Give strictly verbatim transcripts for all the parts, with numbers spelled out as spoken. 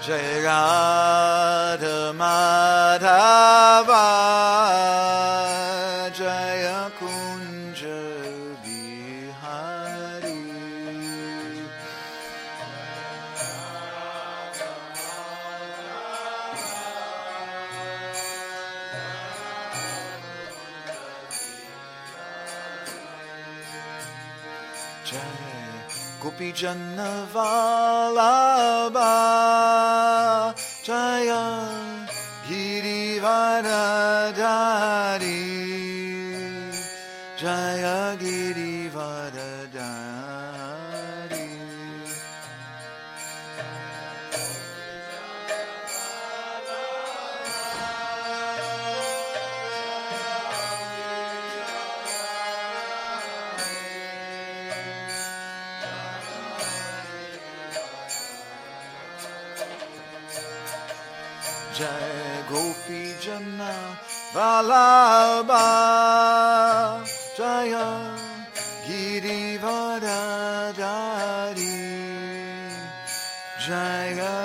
Jai Radha Madhava Jaya Kunja Bihari Jai Gopi Janna Vallabha Jaya Girivardhari Jaya Girivardhari Jai Gopi Janna Vallabha Jaya Girivardhari Jaya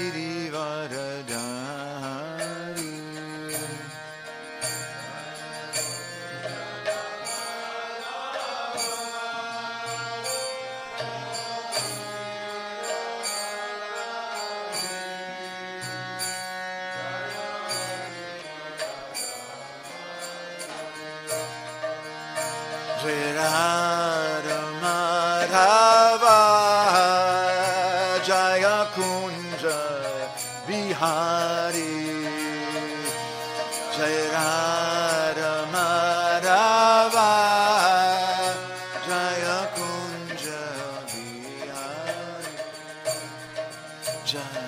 Girivardhari Jai Radha Madhava Jaya Kunja Bihari Jai Radha Madhava Jaya Kunja Bihari Jai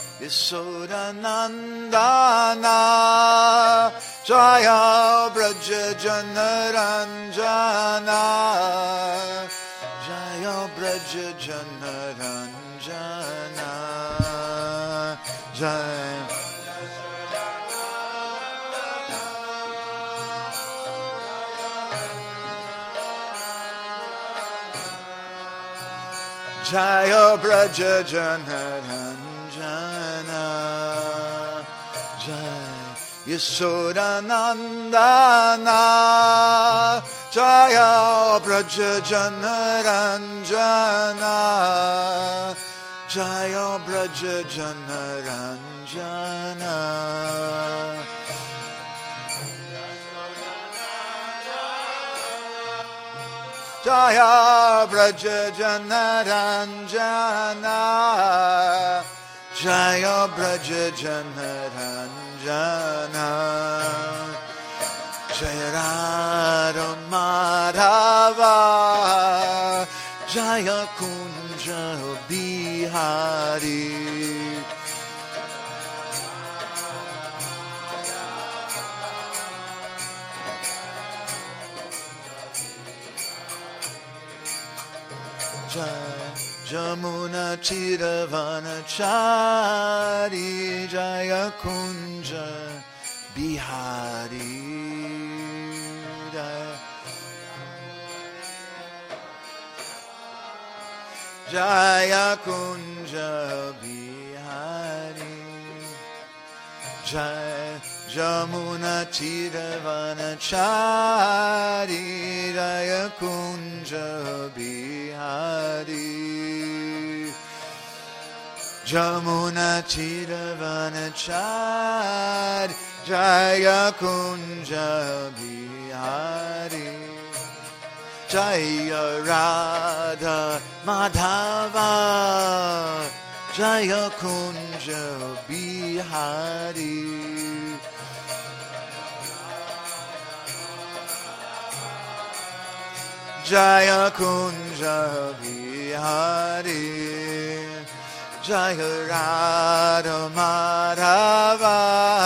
Yasodanandana Jaya Braja Janaranjana Jaya Braja Janaranjana Jaya Jaya Braja Janaranjana Jaya Yasodanandana Jaya Braja Janaranjana Jaya Braja Janaranjana Jaya Braja Janaranjana Jaya Braja Janaranjana Jaya Radha Madhava Jaya Kunja Bihari Jaya Jamuna Chiravanachari Jaya Kunja Bihari Jaya Kunja Bihari Jaya Jamuna Chiravanachari Jaya Kunja Bihari Jamuna Chiravanachari Jaya Kunja Bihari Jaya Radha Madhava Jaya Kunja Bihari Jaya Kunja Bihari Jaya Radha Madhava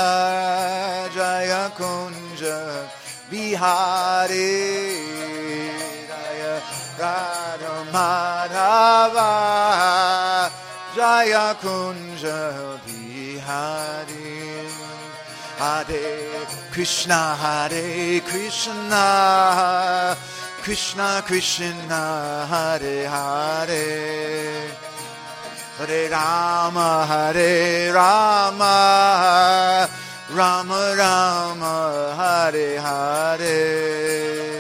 Jaya Kunja Bihari Jaya Radha Madhava Jaya Kunja Bihari Hare Krishna Hare Krishna Krishna Krishna Hare Hare Hare Rama, Hare Rama, Rama Rama, Hare Hare.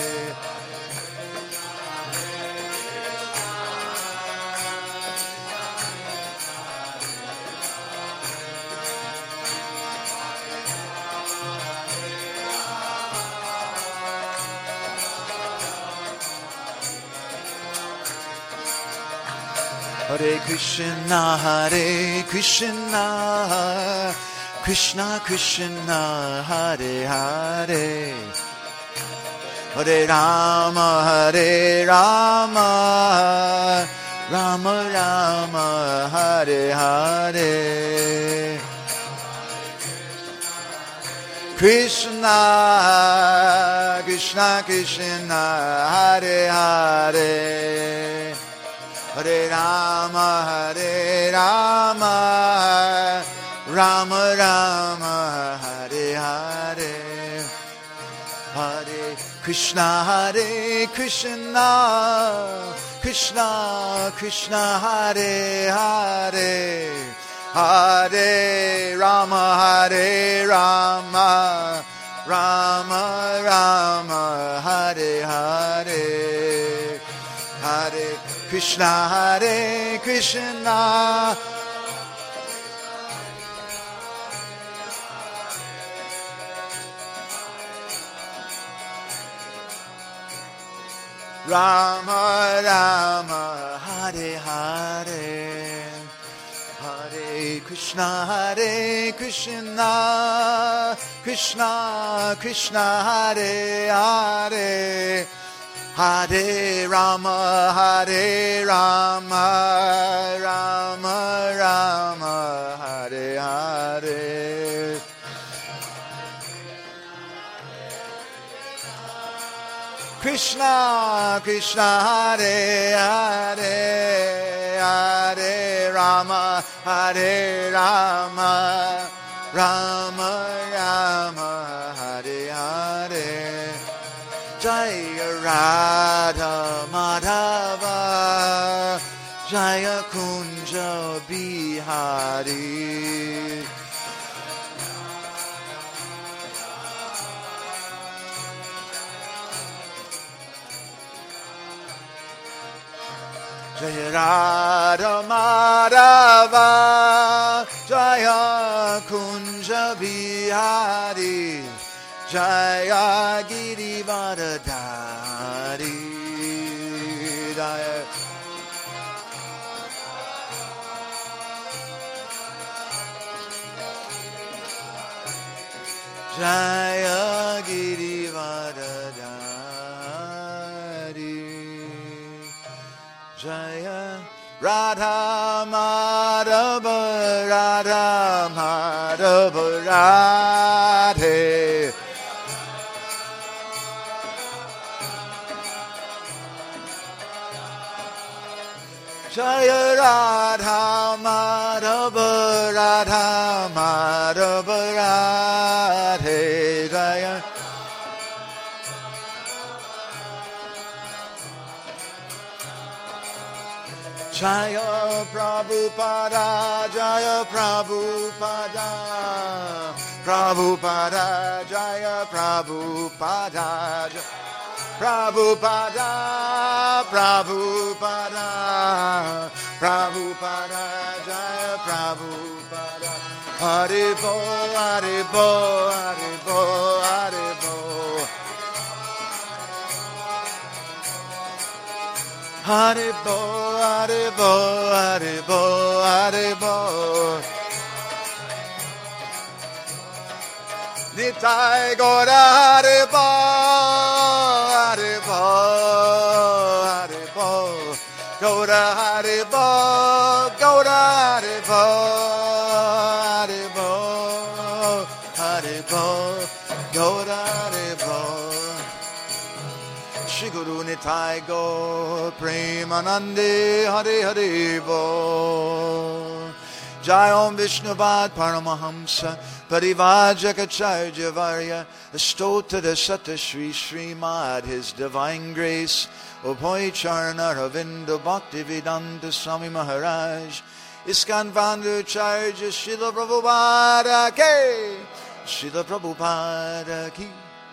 Hare Krishna, Hare Krishna, Krishna Krishna, Hare Hare. Hare Rama, Hare Rama, Rama Rama, Hare Hare. Krishna, Krishna Krishna, Hare Hare. Hare Rama, Hare Rama, Rama Rama, Hare Hare. Hare Krishna, Hare Krishna, Krishna Krishna, Hare Hare. Hare Rama, Hare Rama, Rama Rama, Hare Hare. Hare Krishna, Hare Krishna, Rama Rama, Hare Hare. Hare Krishna, Hare Krishna, Krishna Krishna, Hare Hare. Hare Rama, Hare Rama, Rama Rama, Hare Hare. Krishna, Krishna, Hare Hare, Hare Rama, Hare Rama, Rama Rama, Hare Hare. Jaya Radha Madhava, Jaya Kunja Bihari. Jaya Radha Madhava, Jaya Kunja Bihari, Jaya Girivardhari. Jaya Jaya Girivardhari. Jaya Radha Madhava, Radha Madhava, Radhe. Jaya Radha Madhava, Radha Madhava, Radhe. Jaya Jaya Prabhupada, Jaya Prabhupada, Prabhupada, Jaya Prabhupada, Prabhupada, Prabhupada, Prabhupada, Jaya Prabhupada. Haribo, Haribo, Haribo, Haribo. Haribo, Haribo, Haribo, Haribo. Nitai Gora Haribo, Haribo, Haribo. Gora Haribo, Gora Haribo, Haribo, Haribo, Gora Haribo. Shri Guru Nitai Gaur Premanande, Hare Hare Bo. Jai Om Vishnuvad Paramahamsa Parivajakacarya Varya Astotara Sata Shri Srimad His Divine Grace Abhay Charana Ravinda Bhaktivedanta Swami Maharaj Iskan Vandacharya Srila Prabhupada Ki Srila Prabhupada Ki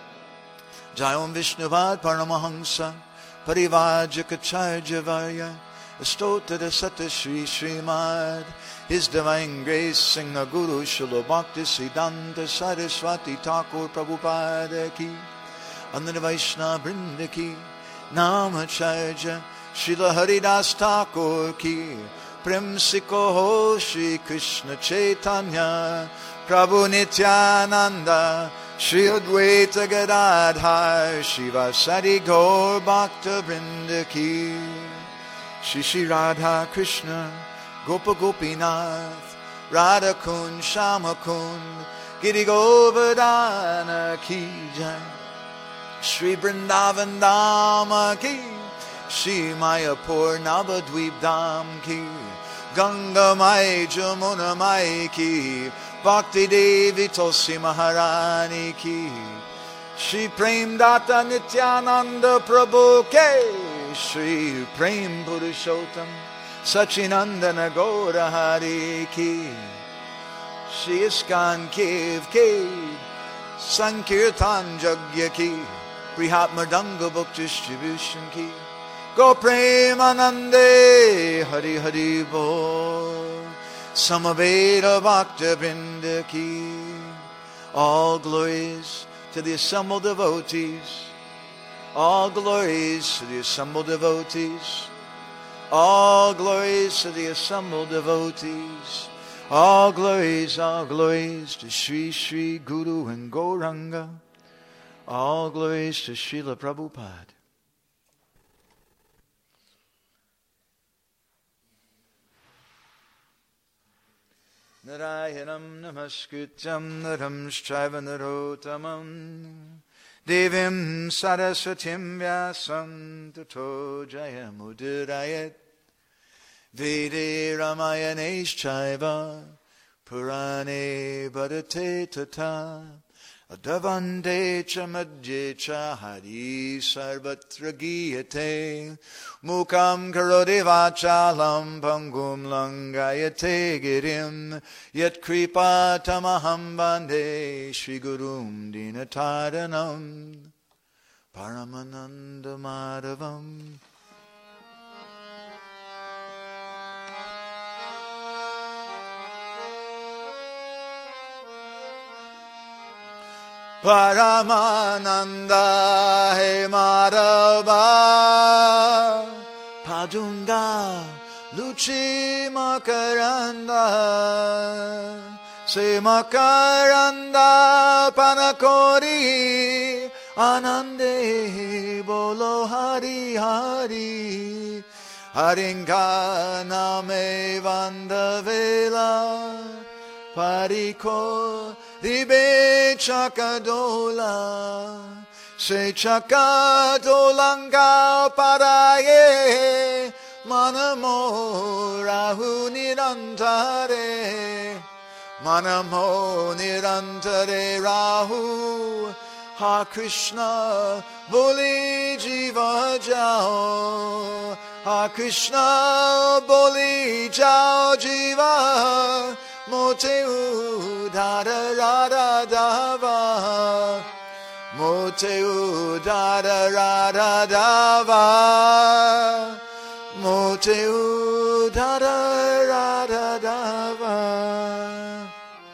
Jai Om Vishnuvad Paramahamsa Parivajakacarya Varya Astotara Sata Shri Srimad His Divine Grace Singha Guru Srila Bhakti Siddhanta Saraswati Thakur Prabhupada Ki Andhra Vaishnava Vrinda Ki Namacharya Srila Haridas Thakur Ki Prem Sikho Ho Shri Krishna Chaitanya Prabhu Nityananda Shri Advaita Gadadhar Shiva Sadi Gaur Bhakta Vrinda Ki Shri Shri Radha Krishna Gopa Gopinath Radha Kund Shama Kund Giri Govardhana Ki Jai Shri Vrindavan Dhama Ki Shri Mayapur Navadvip Dham Ki Ganga Mai Jamuna Mai Ki Bhakti Devi Tulsi Maharani Ki Shri Prem Data Nityananda Prabhu Ke Shri Prem Purushottam Sachinandana Gaura Hari Ki Shri Iskan Kev Ki Sankirtan Jagya Ki Prihat Mardanga Book Distribution Ki Go Premanande Hari Hari Bo Samaveda Bhakta Vrinda Ki All glories to the assembled devotees All glories to the assembled devotees All glories to the assembled devotees. All glories, all glories to Sri Sri Guru and Gauranga. All glories to Srila Prabhupada. Narayanam namaskrityam naram shrivanarottamam Devim Saraswatim Vyasam Tato Jayamudurayat Vede Ramayane Chaiva Purane Bhadate Tata Adavande Cha Madhye Cha Hari Sarvatra Giyate Mukam Karoti Vachalam Pangum Langayate Girim Yat Kripa Tamaham Bande Shri Gurum Dinataranam Paramananda Madhavam Paramananda He Madhava Padunga Luchi Makaranda Se Makaranda Panakori Anande Bolo Hari Hari Haringa Name Vandavela Pariko Ribe Chakadola Se Chakadolanga Paraye Manamo Rahu Nirantare Manamo Nirantare Rahu Ha Krishna Boli Jiva Jao Ha Krishna Boli Jao Jiva Mote Udara Radha Dava Mote Udara Radha Dava Mote Udara Radha Dava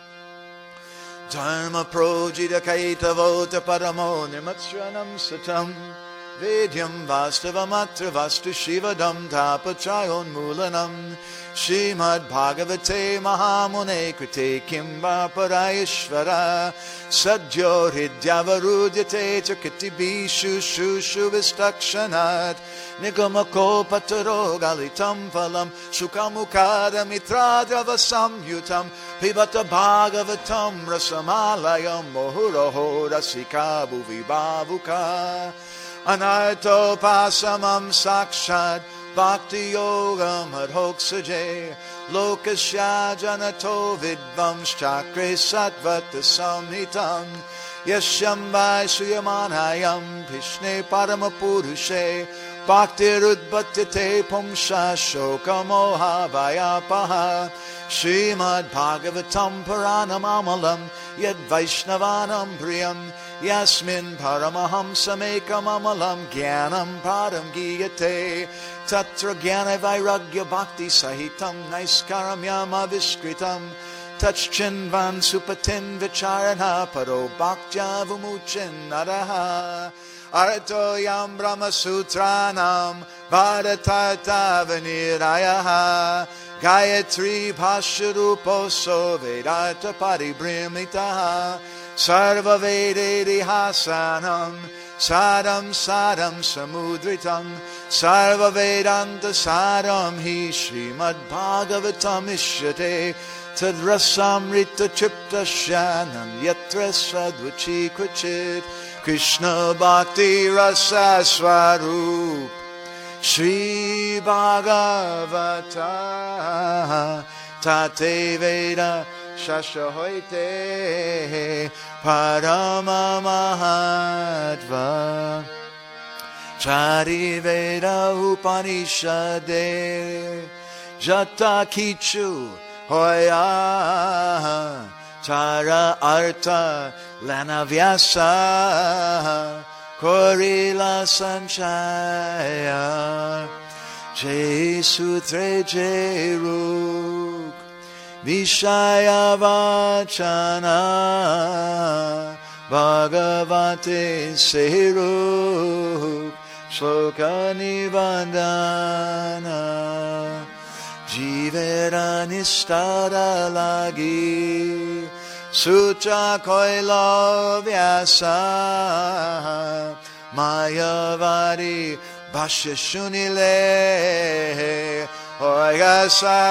Dharma Projita Kaita Vota Paramo Nimatsranam Satam Vedyam Vastava Matra Vastu Shivadam Tapachayon Mulanam Srimad Bhagavate Mahamune Krite Kimba Parayishvara Sadhyo Hridyavarudhyate Chakiti Bishu Shushu Vistakshanat Nigamako Pataro Galitam Phalam Shukamukada Mitradrava Samyutam Pibata Bhagavatam Rasamalayam Mohuraho Rasika Bhuvi Bhavuka Anarto Pasamam Sakshat bhakti yogam adhoksaje lokasya janato vidvams chakre satvata samhitam yashyambai suyamanayam pishne paramapurushe bhaktirudbhatyate pumsha shokamoha vayapaha Srimad Bhagavatam Puranam Amalam Yad Vaishnavanam Priyam Yasmin Paramahamsamekam Amalam Gyanam Padam Giyate Tatra Gyana Vairagya Bhakti Sahitam Naiskaram Yama Viskritam Tachchinvan Supatin Vicharana Paro Bhaktya Vumuchin Naraha Arto Yam Brahma Sutranam Bharatata Vanirayaha Gayatri Bhasharuposo Vedanta Paribrimitaha Sarva Vededi Hasanam Sadam Sadam Samudritam Sarva Vedanta Sadam Hi Srimad Bhagavatam Ishyate Tadrasamrita Chipta Shanam Yatra Sadvachi Kvachit Krishna Bhakti Rasa Swarup Shri Bhagavata Tate Veda Shashahoite Parama Mahatva Chari Veda Upanishade Jata Kichu Hoya Tara Arta Lana Vyasa Korila Sanchaya Jai Sutre Jai Ruk Vishaya Vachana Bhagavate Seruk Shloka Nivandana Jivera Nistara Lagi Sutra Koila Vyasa Mayavadi Bhashya Shunile Hoya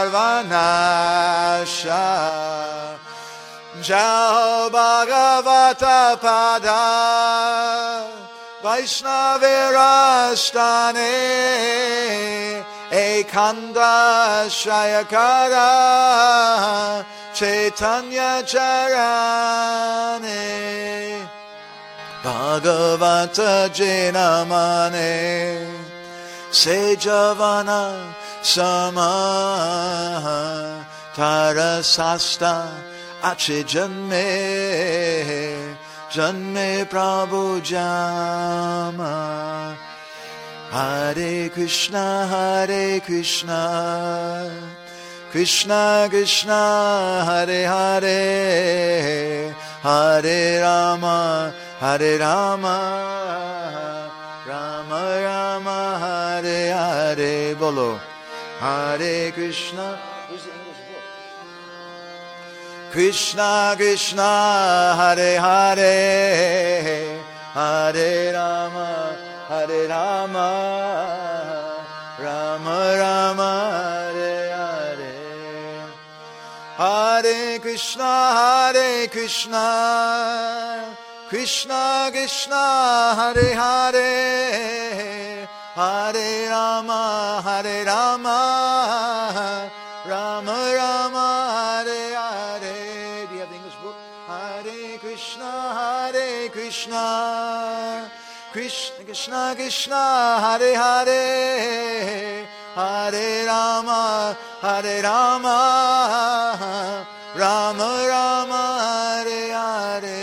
Sarvanasha Jao Bhagavata Pada Vaishnavirastane Ekanda Shayakara Chaitanya Charane Bhagavata Jenamane Sejavana Sama Tarasasta Ache Janme Janme Prabhu Jama Hare Krishna Hare Krishna Krishna Krishna Hare Hare Hare Rama Hare Rama Rama Rama Hare Hare Bolo Hare Krishna Krishna Krishna Hare Hare Hare Rama Hare Rama Rama Rama Hare Hare Hare Krishna Hare Krishna Krishna Krishna Hare Hare Hare Rama Hare Rama Rama Rama Hare Hare. Do you have the English book? Hare Krishna Hare Krishna Krishna Krishna Krishna Hare Hare Hare Rama Hare Rama Rama Rama Hare Hare.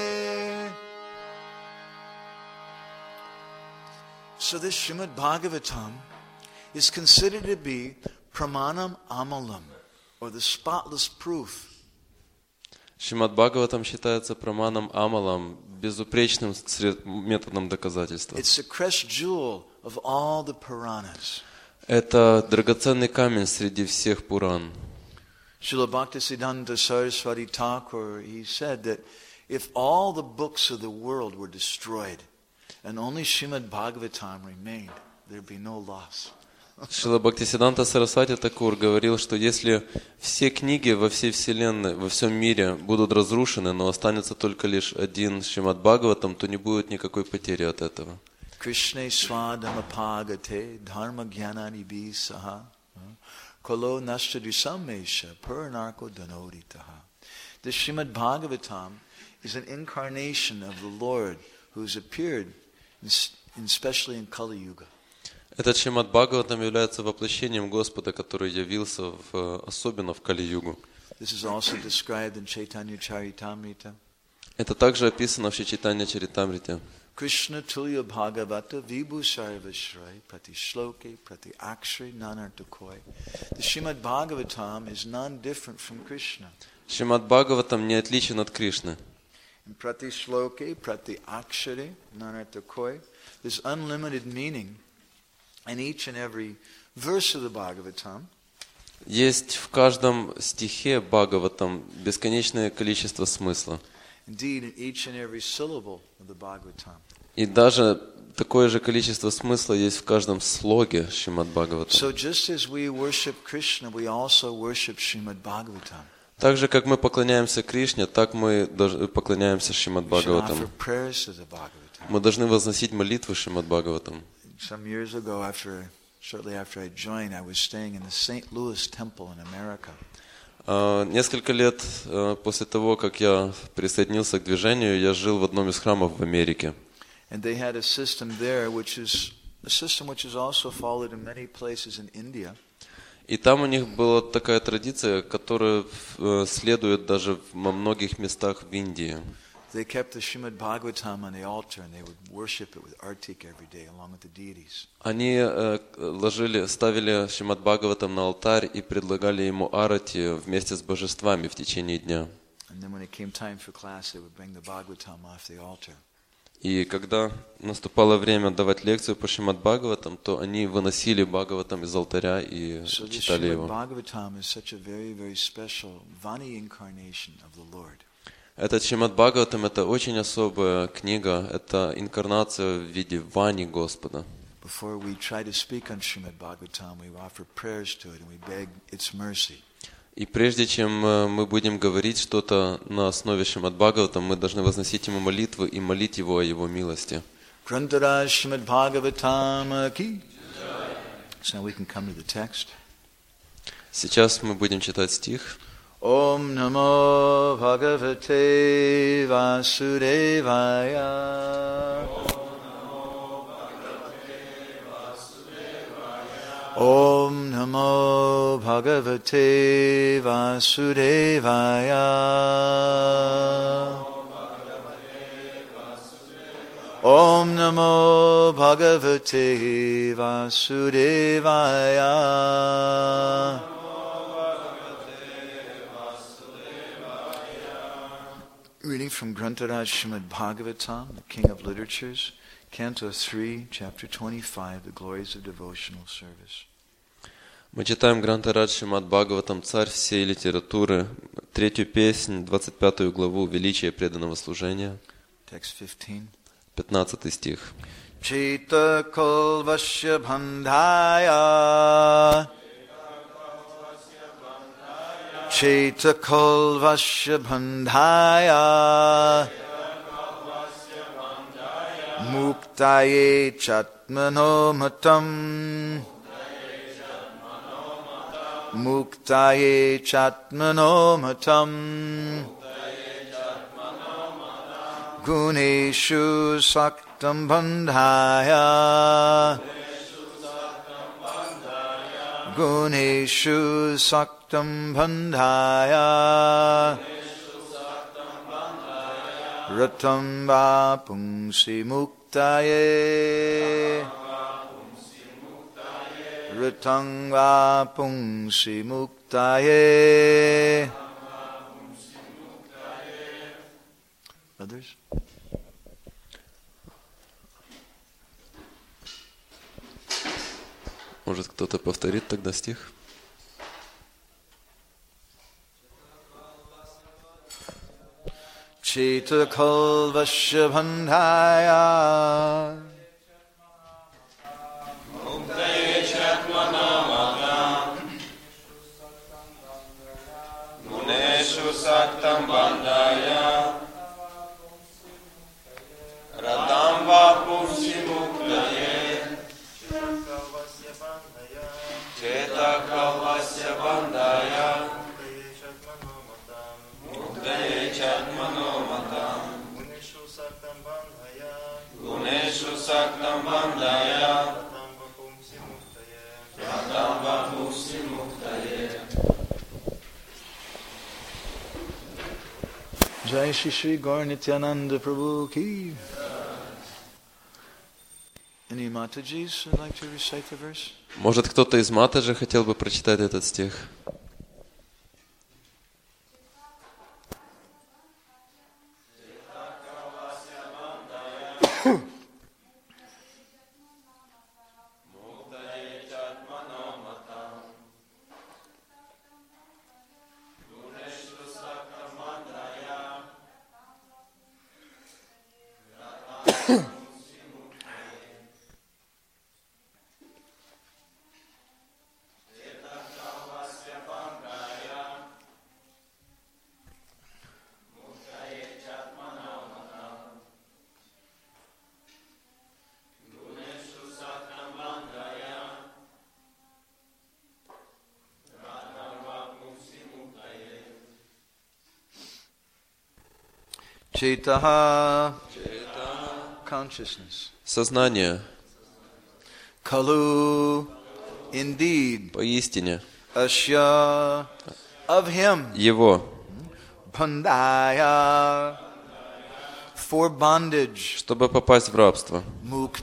So this Srimad Bhagavatam is considered to be Pramanam Amalam, or the spotless proof. Шримад Бхагаватам считается праманом амалам, безупречным методом доказательства. It's the crest jewel of all the Puranas. Это драгоценный камень среди всех Пуран. Srila Bhaktisiddhanta Saraswati Thakur, he said that if all the books of the world were destroyed and only Srimad Bhagavatam remained, there'd be no loss. Шрила Бхактисиддханта Сарасвати Такур говорил, что если все книги во всей вселенной, во всем мире будут разрушены, но останется только лишь один Шримад Бхагаватам, то не будет никакой потери от этого. Krishna swadamapagate dharma jnanani bisaha kolo nastadrisamesha puranarko danoditaha. The Srimad Bhagavatam is an incarnation of the Lord who has appeared, in, especially in Kali Yuga. Этот Шримад Бхагаватам является воплощением Господа, который явился в, особенно в Кали-югу. This is also described in Chaitanya Charitamrita. Это также описано в Чайтанья Чаритамрите. Krishna tulya bhagavata vibhu sarvashray prati shloke prati akshray nanartakoi. The Srimad Bhagavatam is non-different from Krishna. Шримад Бхагаватам не отличен от Кришны. In prati shloke prati akshray nanartakoi, there's unlimited meaning in each and every verse of the Bhagavatam. Есть в каждом стихе Бхагаватам бесконечное количество смысла. Indeed, in each and every syllable of the Bhagavatam. И даже такое же количество смысла есть в каждом слоге Шримад Бхагаватам. So just as we worship Krishna, we also worship Srimad Bhagavatam. Так же, как мы поклоняемся Кришне, так мы поклоняемся Шримад We should offer Бхагаватам. prayers to the Bhagavatam. Мы должны возносить молитвы Шримад Бхагаватам. Some years ago, after shortly after I joined, I was staying in the Saint Louis Temple in America. А, Несколько лет а, после того, как я присоединился к движению, я жил в одном из храмов в Америке. And they had a system there, which is a system which is also followed in many places in India. И там у них была такая традиция, которая э, следует даже во многих местах в Индии. They kept the Srimad Bhagavatam on the altar, and they would worship it with artik every day, along with the deities. Они э, ложили, ставили Шримад Бхагаватам на алтарь и предлагали ему арати вместе с божествами в течение дня. And then when it came time for class, they would bring the Bhagavatam off the altar. И когда наступало время давать лекцию по Шримад Бхагаватам, то они выносили Бхагаватам из алтаря и So the читали Srimad его. Bhagavatam is such a very, very special Vani incarnation of the Lord. Этот Шримад Бхагаватам — это очень особая книга, это инкарнация в виде Вани Господа. Before we try to speak on Srimad Bhagavatam, we offer prayers to it and we beg its mercy. И прежде чем мы будем говорить что-то на основе Шримад Бхагаватам, мы должны возносить ему молитвы и молить его о его милости. Grantaraj Srimad Bhagavatam ki. So now we can come to the text. Сейчас мы будем читать стих. Om Namo Bhagavate Vasudevaya. Om Namo Bhagavate Vasudevaya. Om Namo Bhagavate Vasudevaya. Reading from Grantaraj Srimad Bhagavatam, the King of Literatures, Canto three, Chapter twenty-five, The Glories of Devotional Service. Мы читаем Грантарадж Шримад Бхагаватам, царь всей литературы, третью песнь, двадцать пятую главу, величие преданного служения, Text fifteen. пятнадцатый стих. Cheta kalvasya bandhaya. Cheta kalvasya bandhaya. Muktaye chatmano matam. Muktaye chatmano matam. Guneshu saktam bandhaya. Guneshu saktam bandhaya. Ratam va pungsi muktaye. Ratam va pungsi muktaye. Others? Может, кто-то повторит тогда стих? Cheta kalvasya bandhaya. Muktaye chatmanamata. Guneshu saktam bandhaya. Radam va pumsi muktaye. Saktam Bandaya Radam Vapumsi Muktaye. Jai Shri Shri Gaur Nityananda Prabhu Ki. Any Matajis would like to recite the verse? Может, кто-то из Матаджи хотел бы прочитать этот стих? Chetaha, consciousness. Сознание. Kalu, indeed. Поистине. Asya, of him. Его. Bandaya, for bondage. Чтобы попасть в рабство. Muk,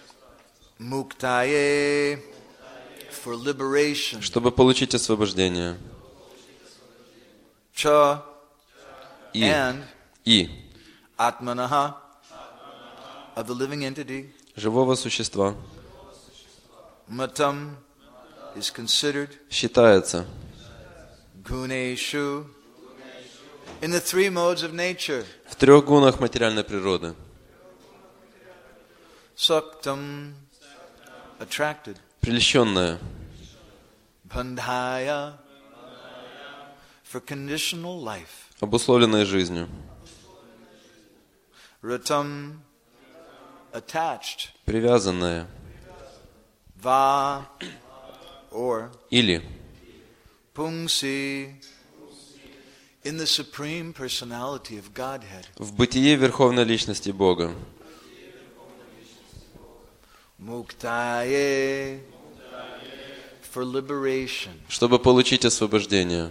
muktaye, for liberation. Чтобы получить освобождение. Cha, И. and И. Atmanaha, of the living entity. Живого существа. Matam is considered. Считается. Guneshu, in the three modes of nature. В трех гунах материальной природы. Saktam, attracted. Прельщенное. Bandhaya, for conditional life. Обусловленное жизнью. Ratam, attached. Привязанное. Va, or Или. Pumsi, in the supreme personality of Godhead. В бытие Верховной Личности Бога. Muktaye, for liberation. Чтобы получить освобождение.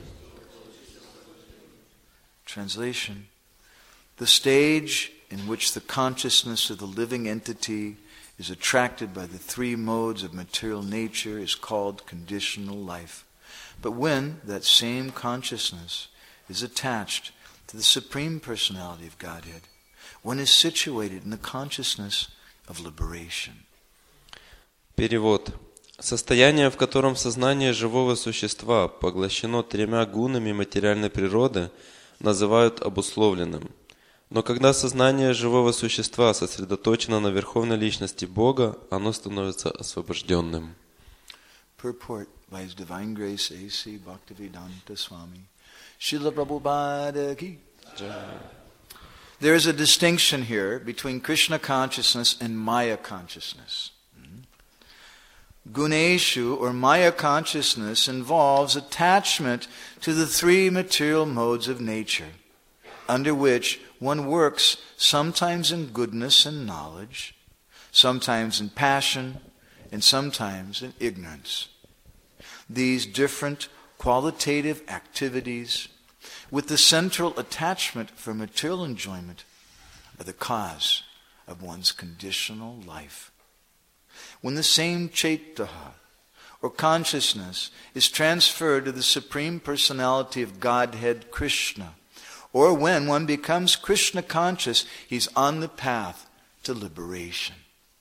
Translation. The stage in which the consciousness of the living entity is attracted by the three modes of material nature is called conditional life. But when that same consciousness is attached to the Supreme Personality of Godhead, one is situated in the consciousness of liberation. Перевод. Состояние, в котором сознание живого существа поглощено тремя гунами материальной природы, называют обусловленным. Но когда сознание живого существа сосредоточено на Верховной Личности Бога, оно становится освобожденным. Purport by His Divine Grace A C Bhaktivedanta Swami Srila Prabhupada Ki. There is a distinction here between Krishna consciousness and Maya consciousness. Guneshu, or Maya consciousness, involves attachment to the three material modes of nature, under which one works sometimes in goodness and knowledge, sometimes in passion, and sometimes in ignorance. These different qualitative activities, with the central attachment for material enjoyment, are the cause of one's conditional life. When the same Chaitaha, or consciousness, is transferred to the Supreme Personality of Godhead Krishna, or when one becomes Krishna conscious, he's on the path to liberation.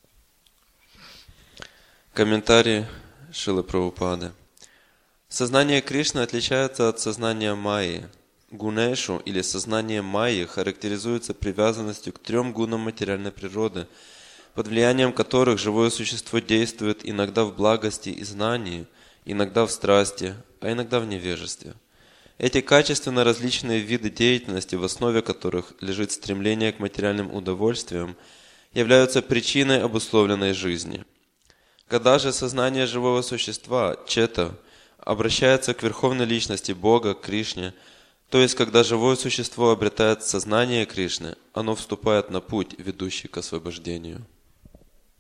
Комментарий Шрилы Прабхупады. Сознание Кришны отличается от сознания Майи. Гунешу, или сознание Майи, характеризуется привязанностью к трем гунам материальной природы, под влиянием которых живое существо действует иногда в благости и знании, иногда в страсти, а иногда в невежестве. Эти качественно различные виды деятельности, в основе которых лежит стремление к материальным удовольствиям, являются причиной обусловленной жизни. Когда же сознание живого существа, чета, обращается к Верховной Личности Бога, Кришне, то есть когда живое существо обретает сознание Кришны, оно вступает на путь, ведущий к освобождению.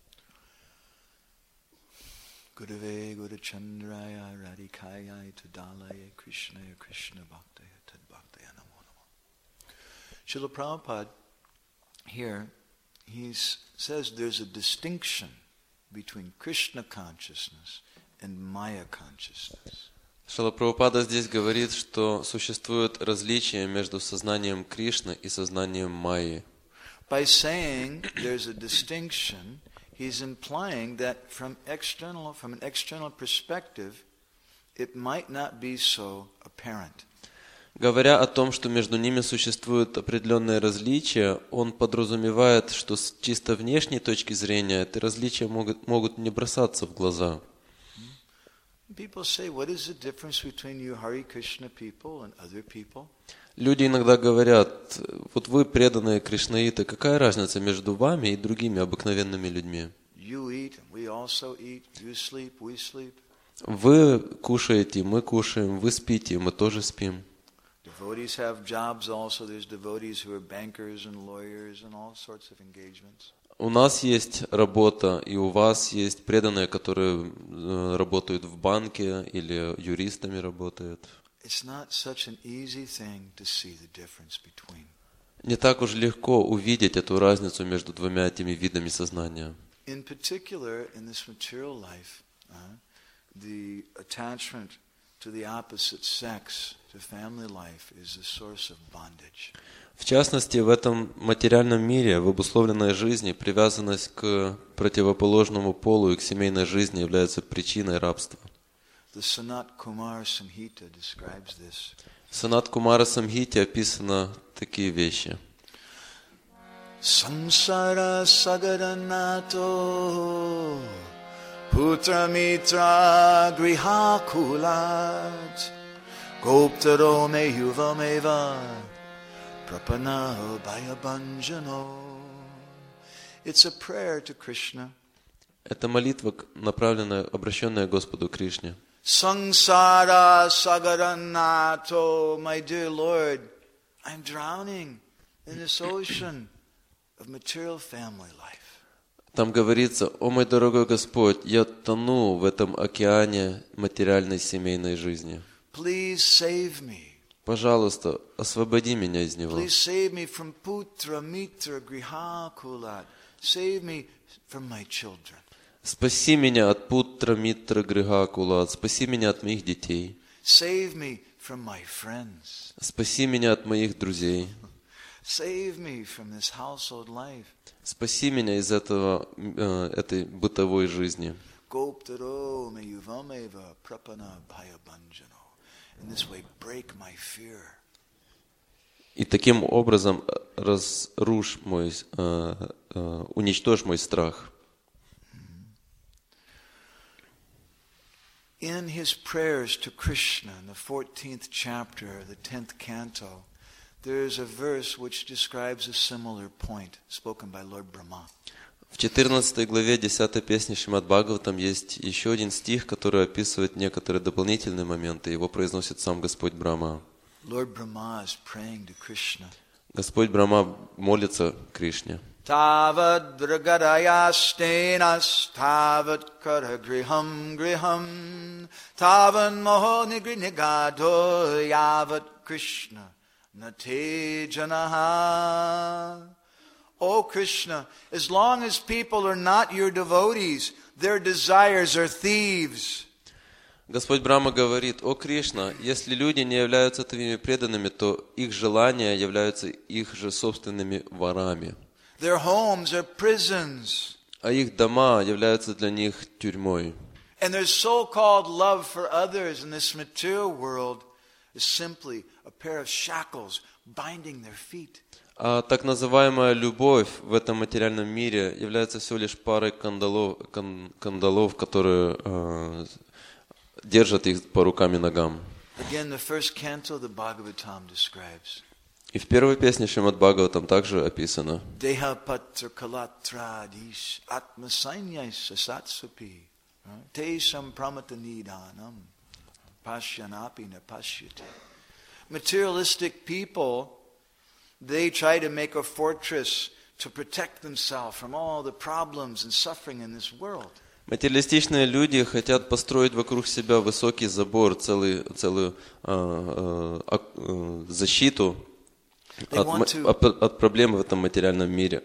Gurave Gurachandraya Radhikaya Tadalaya Krishnaya Krishna Bhaktaya Tadbhaktaya Namo Namo. Srila Prabhupada here, he says there's a distinction between Krishna consciousness and Maya consciousness. Шрила Прабхупада здесь говорит, что существует различие между сознанием Кришны и сознанием Майи. By saying there's a distinction, he's implying that from external, from an external perspective, it might not be so apparent. Говоря о том, что между ними существуют определенные различия, он подразумевает, что с чисто внешней точки зрения эти различия могут, могут не бросаться в глаза. People say, what is the difference between you Hare Krishna people and other people? Люди иногда говорят, вот вы преданные кришнаиты, какая разница между вами и другими обыкновенными людьми? You eat, we also eat. You sleep, we sleep. Вы кушаете, мы кушаем, вы спите, мы тоже спим. Devotees have jobs also. There's devotees who are bankers and lawyers and all sorts of engagements. У нас есть работа, и у вас есть преданные, которые э, работают в банке или юристами работают. It's not such an easy thing to see the difference between. Не так уж легко увидеть эту разницу между двумя этими видами сознания. In particular, in this material life, uh, the attachment to the opposite sex, to family life, is the source of bondage. В частности, в этом материальном мире, в обусловленной жизни, привязанность к противоположному полу и к семейной жизни является причиной рабства. The Sanat Kumar Samhita describes this. В Санат Кумара Самхите описано такие вещи. Samsara sagaranato putra mitra griha kulat goptaro me yuvameva prapana bhayabanjano. It's a prayer to Krishna. Это молитва, направленная, обращенная к Господу Кришне. Samsara sagaranato, my dear Lord, I'm drowning in this ocean of material family life. Там говорится: «О мой дорогой Господь, я тону в этом океане материальной семейной жизни. Please save me. Пожалуйста, освободи меня из него. Please save me from putra mitra griha kulat. Save me from my children. Спаси меня от путра, митра, греха, кулат. Спаси меня от моих детей. Save me from my friends. Спаси меня от моих друзей. Save me from this household life. Спаси меня из этого, э, этой бытовой жизни». Goptaro me yuvameva prapana bhayabanjano. In this way, break my fear. И таким образом разрушь мой, э, э, уничтожь мой страх. In his prayers to Krishna in the fourteenth chapter, the tenth canto, there is a verse which describes a similar point spoken by Lord Brahma. В четырнадцатой главе десятой песни Шримад Бхагаватам есть еще один стих, который описывает некоторые дополнительные моменты. Его произносит сам Господь Брахма. Lord Brahma is praying to Krishna. Господь Брахма молится Кришне. Tavad dragadayas tavat kara griham griham tavan moho nigri nigado yavat Krishna nate janaha. O Krishna, as long as people are not your devotees, their desires are thieves. Господь Брахма говорит: «О Кришна, если люди не являются твоими преданными, то их желания являются их же собственными ворами. Their homes are prisons. А их дома являются для них тюрьмой. And their so-called love for others in this material world is simply a pair of shackles binding their feet. А так называемая любовь в этом материальном мире является всего лишь парой кандалов, кан, кандалов которые э, держат их по рукам и ногам». Again, the first canto, the Bhagavatam describes. И в первой песне Шримад Бхагаватам также описано: Deha patra kalatradish atmasanyas asatsapi te sampramata nidanam pashyanapi na pashyate. Materialistic people, they try to make a fortress to protect themselves from all the problems and suffering in this world. Материалистичные люди хотят построить вокруг себя высокий забор, целый, целую э, э, э, защиту от, to, от, от проблем в этом материальном мире.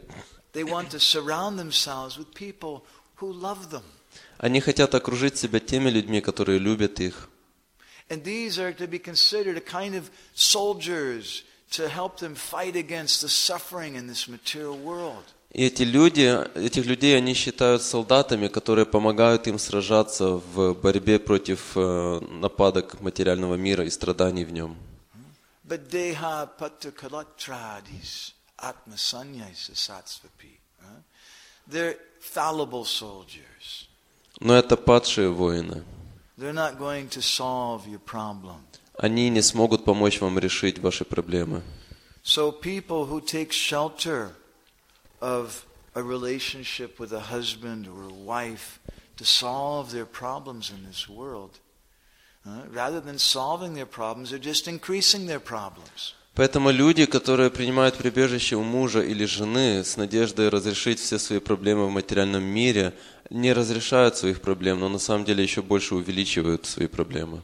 Они хотят окружить себя теми людьми, которые любят их. And these are to be considered a kind of soldiers to help them fight against the suffering in this material world. И эти люди, этих людей они считают солдатами, которые помогают им сражаться в борьбе против нападок материального мира и страданий в нем. They're fallible soldiers. Но это падшие воины. They're not going to solve your problem. Они не смогут помочь вам решить ваши проблемы. So people who take shelter of a relationship with a husband or a wife to solve their problems in this world, uh, rather than solving their problems, they're just increasing their problems. Поэтому люди, которые принимают прибежище у мужа или жены с надеждой разрешить все свои проблемы в материальном мире, не разрешают своих проблем, но на самом деле еще больше увеличивают свои проблемы.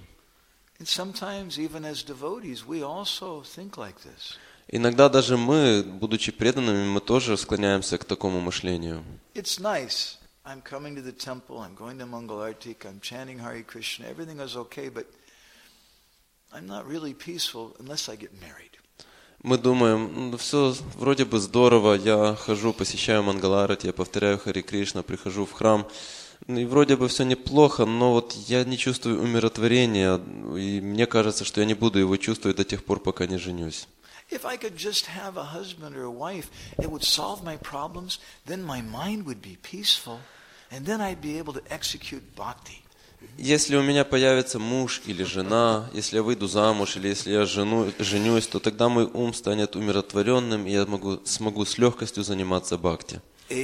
Иногда даже мы, будучи преданными, мы тоже склоняемся к такому мышлению. I'm coming to the temple, I'm going to Mangalartik, I'm chanting Hare Krishna, everything is okay, but I'm not really peaceful unless I get married. Мы думаем, ну, все вроде бы здорово, я хожу, посещаю Мангаларати, я повторяю Хари Кришна, прихожу в храм, и вроде бы все неплохо, но вот я не чувствую умиротворения, и мне кажется, что я не буду его чувствовать до тех пор, пока не женюсь. If I could just have a husband or a wife, it would solve my problems, then my mind would be peaceful, and then I'd be able to execute bhakti. Если у меня появится муж или жена, если я выйду замуж, или если я жену, женюсь, то тогда мой ум станет умиротворенным, и я могу, смогу с легкостью заниматься бхакти.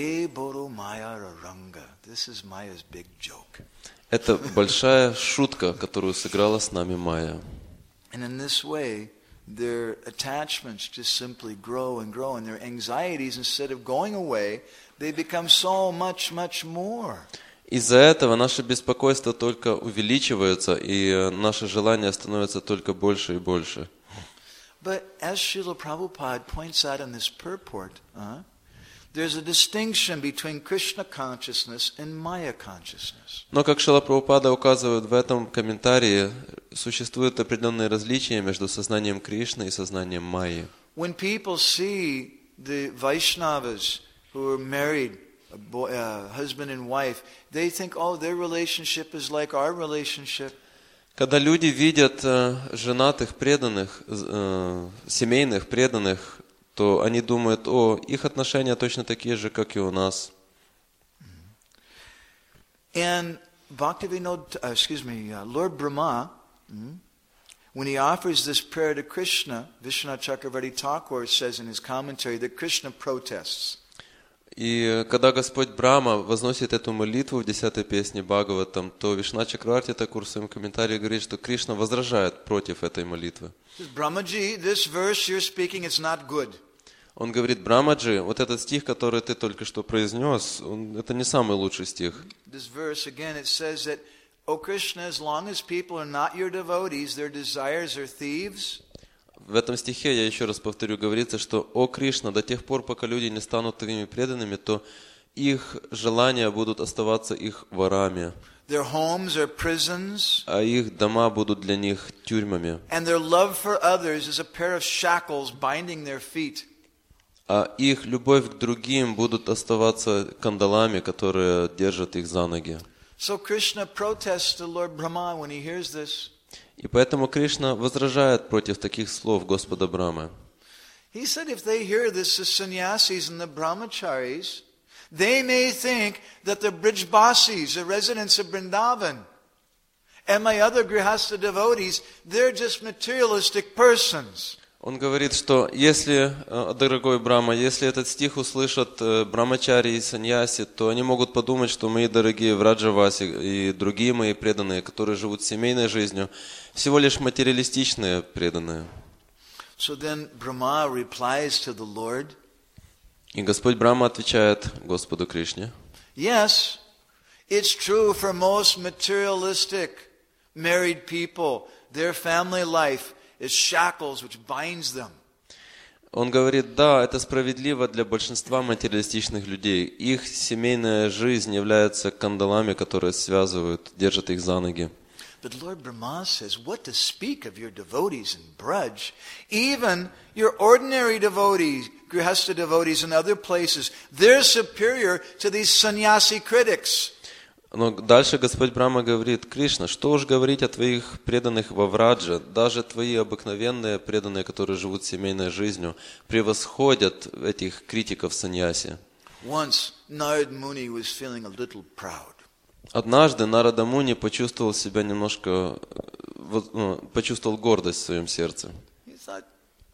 Это большая шутка, которую сыграла с нами Майя. Their attachments just simply grow and grow, and their anxieties, instead of going away, they become so much, much more. Из-за этого наше беспокойство только увеличивается, и наши желания становятся только больше и больше. But as Srila Prabhupada points out in this purport, uh, there's a distinction between Krishna consciousness and Maya consciousness. Но, как Шрила Прабхупада указывает в этом комментарии, существуют определенные различия между сознанием Кришны и сознанием Майи. When people see the Vaishnavas who are married, a boy, uh, husband and wife, they think, oh, their relationship is like our relationship. Когда люди видят э, женатых, преданных, э, семейных, преданных, то они думают, о, их отношения точно такие же, как и у нас. And Bhaktivinoda, uh, excuse me, uh, Lord Brahma, mm, when he offers this prayer to Krishna, Vishwanath Chakravarti Thakur says in his commentary that Krishna protests. И когда Господь Брахма возносит эту молитву в десятой песне Бхагаватам, то Вишна Чакраварти Такур в своем комментарии говорит, что Кришна возражает против этой молитвы. Он говорит, Брамаджи, вот этот стих, который ты только что произнес, он, это не самый лучший стих. В этом стихе, я еще раз повторю, говорится, что «О Кришна, до тех пор, пока люди не станут твоими преданными, то их желания будут оставаться их ворами, Their homes are prisons, а их дома будут для них тюрьмами, and their love for others is a pair of shackles binding their feet. А их любовь к другим будут оставаться кандалами, которые держат их за ноги». So Krishna protests to Lord Brahma when he hears this. И поэтому Кришна возражает против таких слов Господа Брамы. He said if they hear this, the sannyasis and the brahmacharis, they may think that the Brijbasis, the residents of Vrindavan, and my other grihastha devotees, they're just materialistic persons. Он говорит, что если, дорогой Брахма, если этот стих услышат брамачари и саньяси, то они могут подумать, что мои дорогие Враджаваси и другие мои преданные, которые живут семейной жизнью, всего лишь материалистичные преданные. So then Brahma replies to the Lord. И Господь Брахма отвечает Господу Кришне. Yes, It's true for most materialistic married people. Their family life is shackles which binds them. Он говорит, да, это справедливо для большинства материалистичных людей. Их семейная жизнь является кандалами, которые связывают, держат их за ноги. But Lord Brahma says, what to speak of your devotees in Braj, even your ordinary devotees, Grihastha devotees in other places, they're superior to these sannyasi critics. Но дальше Господь Брахма говорит, Кришна, что уж говорить о твоих преданных во Врадже, даже твои обыкновенные преданные, которые живут семейной жизнью, превосходят этих критиков саньяси. Once Narad Muni was feeling a little proud. Однажды Нарада Муни почувствовал себя немножко, ну, почувствовал гордость в своем сердце. He thought,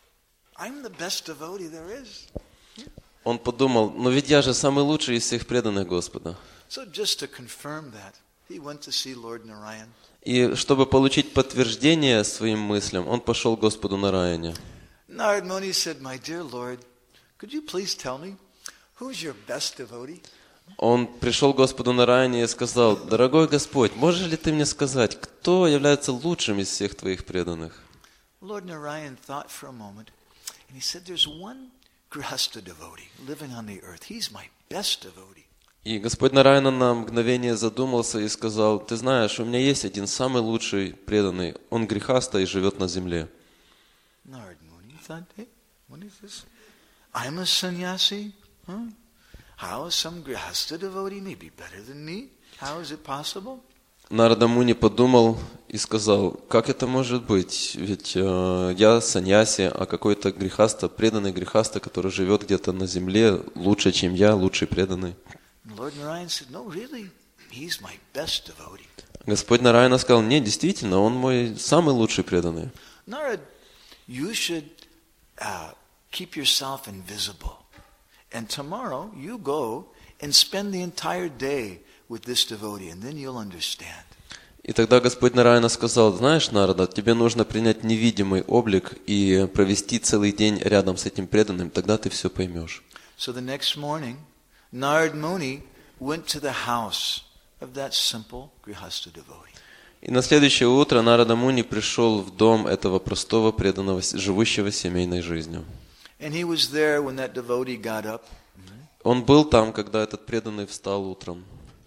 I'm the best devotee there is. Он подумал, но ведь я же самый лучший из всех преданных Господа. So just to confirm that, he went to see Lord Narayan. И чтобы получить подтверждение своим мыслям, он пошел к Господу Нараяне. Narad Muni said, my dear Lord, could you please tell me, who's your best devotee? Он пришел к Господу Нараяне и сказал, дорогой Господь, можешь ли ты мне сказать, кто является лучшим из всех твоих преданных? Lord Narayan thought for a moment, and he said, there's one Grihastha devotee living on the earth. He's my best devotee. И Господь Нараяна на мгновение задумался и сказал, ты знаешь, у меня есть один самый лучший преданный, он грехаста и живет на земле. Narad Muni thought, hey, what is this? I'm a sannyasi? Huh? How is some Grihastha devotee maybe better than me? How is it possible? Нарада Муни подумал и сказал, как это может быть? Ведь э, я саньяси, а какой-то грехаста, преданный грехаста, который живет где-то на земле, лучше, чем я, лучший преданный. Lord Narayan said, no, really, he's my best devotee. Господь Нараяна сказал, нет, действительно, он мой самый лучший преданный. Narad, you should uh, keep yourself invisible. And tomorrow you go and spend the entire day with this devotee, and then you'll understand. И тогда Господь Нараяна сказал, знаешь, Нарада, тебе нужно принять невидимый облик и провести целый день рядом с этим преданным, тогда ты все поймешь. So the next morning, Narad Muni went to the house of that simple Grihastha devotee. И на следующее утро Нарада Муни пришел в дом этого простого преданного, живущего семейной жизнью. And he was there when that devotee got up. Он был там, когда этот преданный встал утром.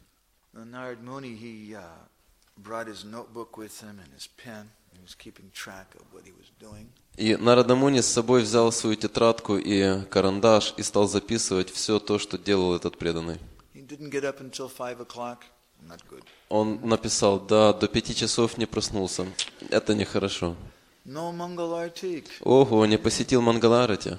Narad Muni, he uh, brought his notebook with him and his pen. He was keeping track of what he was doing. И Нарада Муни с собой взял свою тетрадку и карандаш и стал записывать все то, что делал этот преданный. He didn't get up until five o'clock. Not good. Он написал, да, до пяти часов не проснулся. Это нехорошо. No Mangalartik. Ого, не посетил Мангаларати.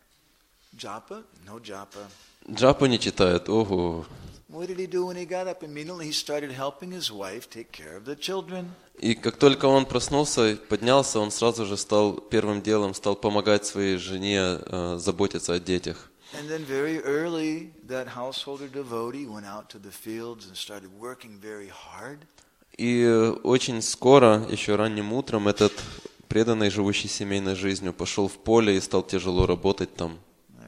Japa? No japa. Джапу не читает. Ого. What did he do when he got up? Immediately he started helping his wife take care of the children. И как только он проснулся, поднялся, он сразу же стал первым делом стал помогать своей жене э, заботиться о детях. And then very early, that householder devotee went out to the fields and started working very hard. И очень скоро, еще ранним утром, этот преданный, живущий семейной жизнью, пошел в поле и стал тяжело работать там.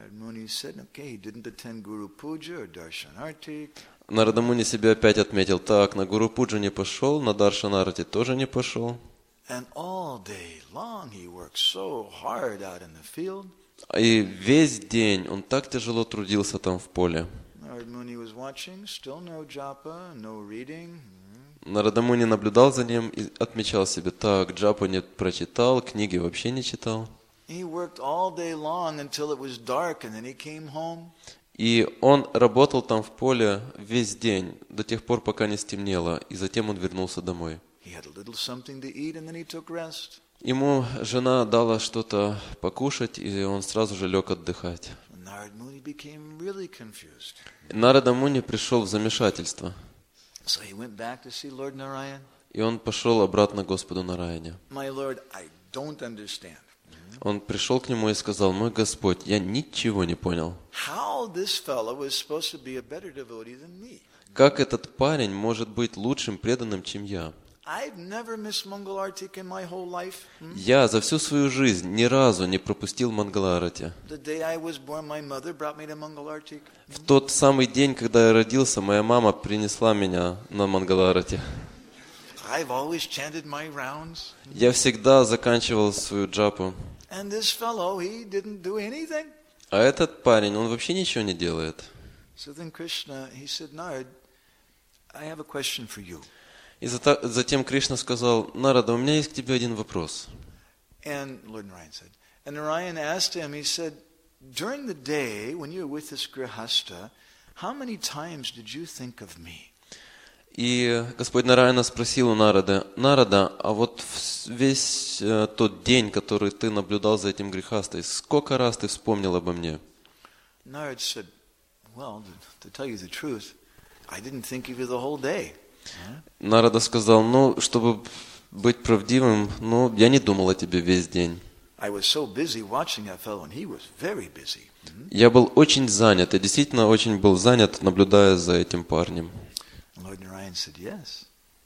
Нарада Муни себе опять отметил, так, на Гуру Пуджу не пошел, на Даршанарати тоже не пошел. И весь день он так тяжело трудился там в поле. Нарада Муни наблюдал за ним и отмечал себе, так, джапу не прочитал, книги вообще не читал. И он работал там в поле весь день, до тех пор, пока не стемнело, и затем он вернулся домой. Ему жена дала что-то покушать, и он сразу же лег отдыхать. Нарада Муни пришел в замешательство. И он пошел обратно к Господу Нараяне. Он пришел к нему и сказал, мой Господь, я ничего не понял. Как этот парень может быть лучшим преданным, чем я? I've never missed Mangalartik in my whole life. Hmm? Я за всю свою жизнь ни разу не пропустил Мангаларати. The day I was born, my mother brought me to Mangalartik. В тот самый день, когда я родился, моя мама принесла меня на Мангаларати. I've always chanted my rounds. Я всегда заканчивал свою джапу. And this fellow, he didn't do anything. А этот парень, он вообще ничего не делает. So then Krishna, he said, Narad, I have a question for you. И затем Кришна сказал: Нарада, у меня есть к тебе один вопрос. And Lord Narayan said, and Narayan asked him, he said, during the day when you were with this grihasta, how many times did you think of me? И Господь Нараяна спросил у Нарады: Нарада, а вот весь э, тот день, который ты наблюдал за этим грехастой, сколько раз ты вспомнил обо мне? Narad said, well, to, to tell you the truth, I didn't think of you the whole day. Нарада сказал: ну, чтобы быть правдивым, ну, я не думал о тебе весь день. I was so busy watching that fellow, and he was very busy. Я был очень занят, я действительно очень был занят, наблюдая за этим парнем. Lord Narayan said, yes.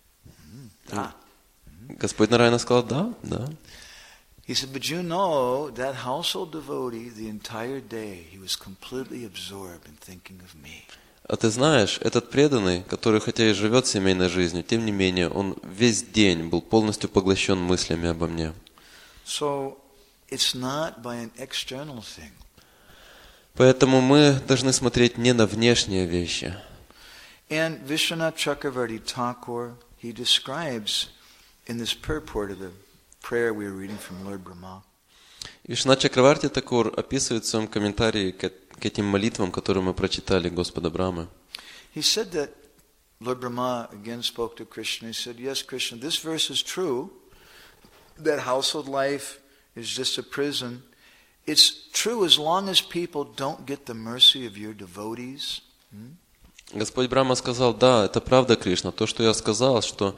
Ah. Господь Нараяна сказал: да, да. He said, but you know, that household devotee, the entire day, he was completely absorbed in thinking of me. А ты знаешь, этот преданный, который хотя и живет семейной жизнью, тем не менее, он весь день был полностью поглощен мыслями обо мне. So, it's not by an external thing. Поэтому мы должны смотреть не на внешние вещи. And Vishwanath Chakravarti Thakur, he describes in this purport of the prayer we were reading from Lord Brahma. Вишванат Чакраварти Такур описывает в своем комментарии к, к этим молитвам, которые мы прочитали Господа Брамы. He said that Lord Brahma again spoke to Krishna. He said, yes, Krishna, this verse is true, that household life is just a prison. It's true as long as people don't get the mercy of your devotees. Hmm? Господь Брахма сказал: да, это правда, Кришна, то, что я сказал, что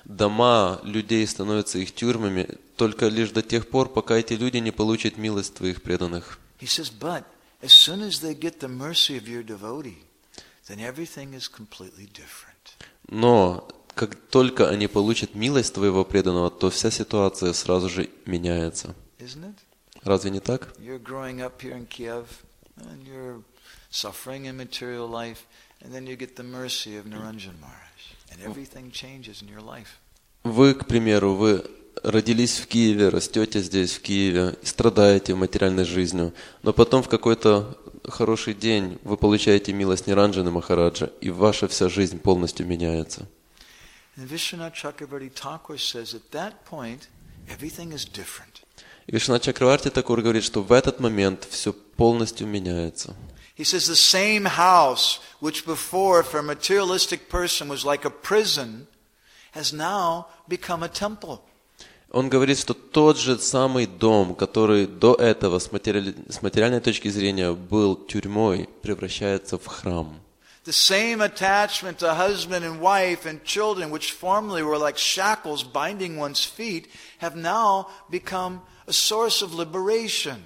дома людей становятся их тюрьмами только лишь до тех пор, пока эти люди не получат милость твоих преданных. He says, but as soon as they get the mercy of your devotee, then everything is completely different. Но как только они получат милость твоего преданного, то вся ситуация сразу же меняется. Isn't it? Разве не так? You're growing up here in Kiev, and you're suffering in material life, and then you get the mercy of Niranjan Maharaj, and everything changes in your life. Вы, к примеру, вы родились в Киеве, растете здесь, в Киеве, и страдаете материальной жизнью, но потом в какой-то хороший день вы получаете милость Ниранджаны Махараджа, и ваша вся жизнь полностью меняется. And Vishwanath Chakravarti Thakur says at that point, everything is different. И Вишванат Чакраварти Такур говорит, что в этот момент все полностью меняется. He says the same house, which before for a materialistic person was like a prison, has now become a temple. Он говорит, что тот же самый дом, который до этого с, матери... с материальной точки зрения был тюрьмой, превращается в храм. The same attachment to husband and wife and children, which formerly were like shackles binding one's feet, have now become a source of liberation.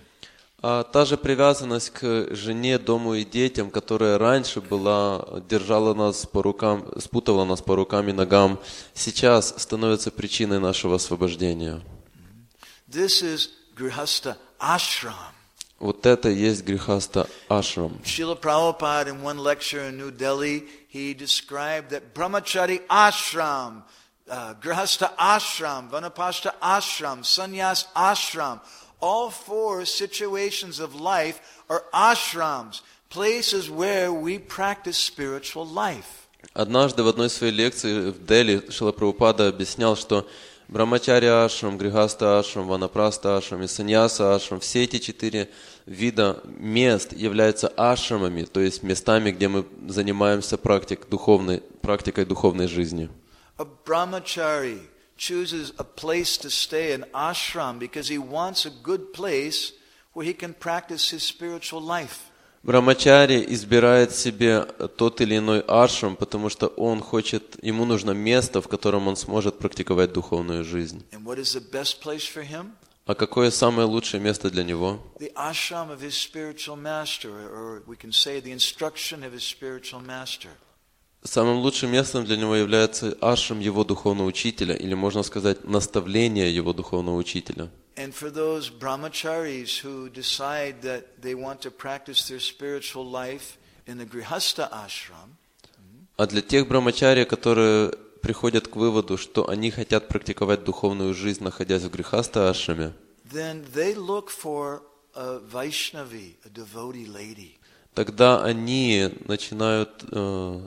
А та же привязанность к жене, дому и детям, которая раньше была, держала нас по рукам, спутывала нас по рукам и ногам, сейчас становится причиной нашего освобождения. This is Grihastha Ashram. Вот это и есть Грихаста Ашрам. Srila Prabhupada in one lecture in New Delhi, he described that Brahmachari Ashram, uh, Grihastha Ashram, Vanapashta Ashram, Sannyas Ashram, all four situations of life are ashrams, places where we practice spiritual life. Однажды в одной своей лекции в Дели Шрила Прабхупада объяснял, что Брамачарья Ашрам, Грихаста Ашрам, Ванапраста Ашрам и Саньяса Ашрам, все эти четыре вида мест являются ашрамами, то есть местами, где мы занимаемся практик духовной, практикой духовной жизни. A brahmachari chooses a place to stay, an ashram, because he wants a good place where he can practice his spiritual life. Брамачари избирает себе тот или иной ашрам, потому что он хочет, ему нужно место, в котором он сможет практиковать духовную жизнь. And what is the best place for him? А какое самое лучшее место для него? The ashram of his spiritual master, or we can say the instruction of his spiritual master. Самым лучшим местом для него является ашрам его духовного учителя, или, можно сказать, наставление его духовного учителя. And for those brahmacharis who decide that they want to practice their spiritual life in the grihastha ashram, А для тех брамачарья, которые приходят к выводу, что они хотят практиковать духовную жизнь, находясь в грихаста ашраме, then they look for a Vaishnavi, a devotee lady. тогда они начинают э,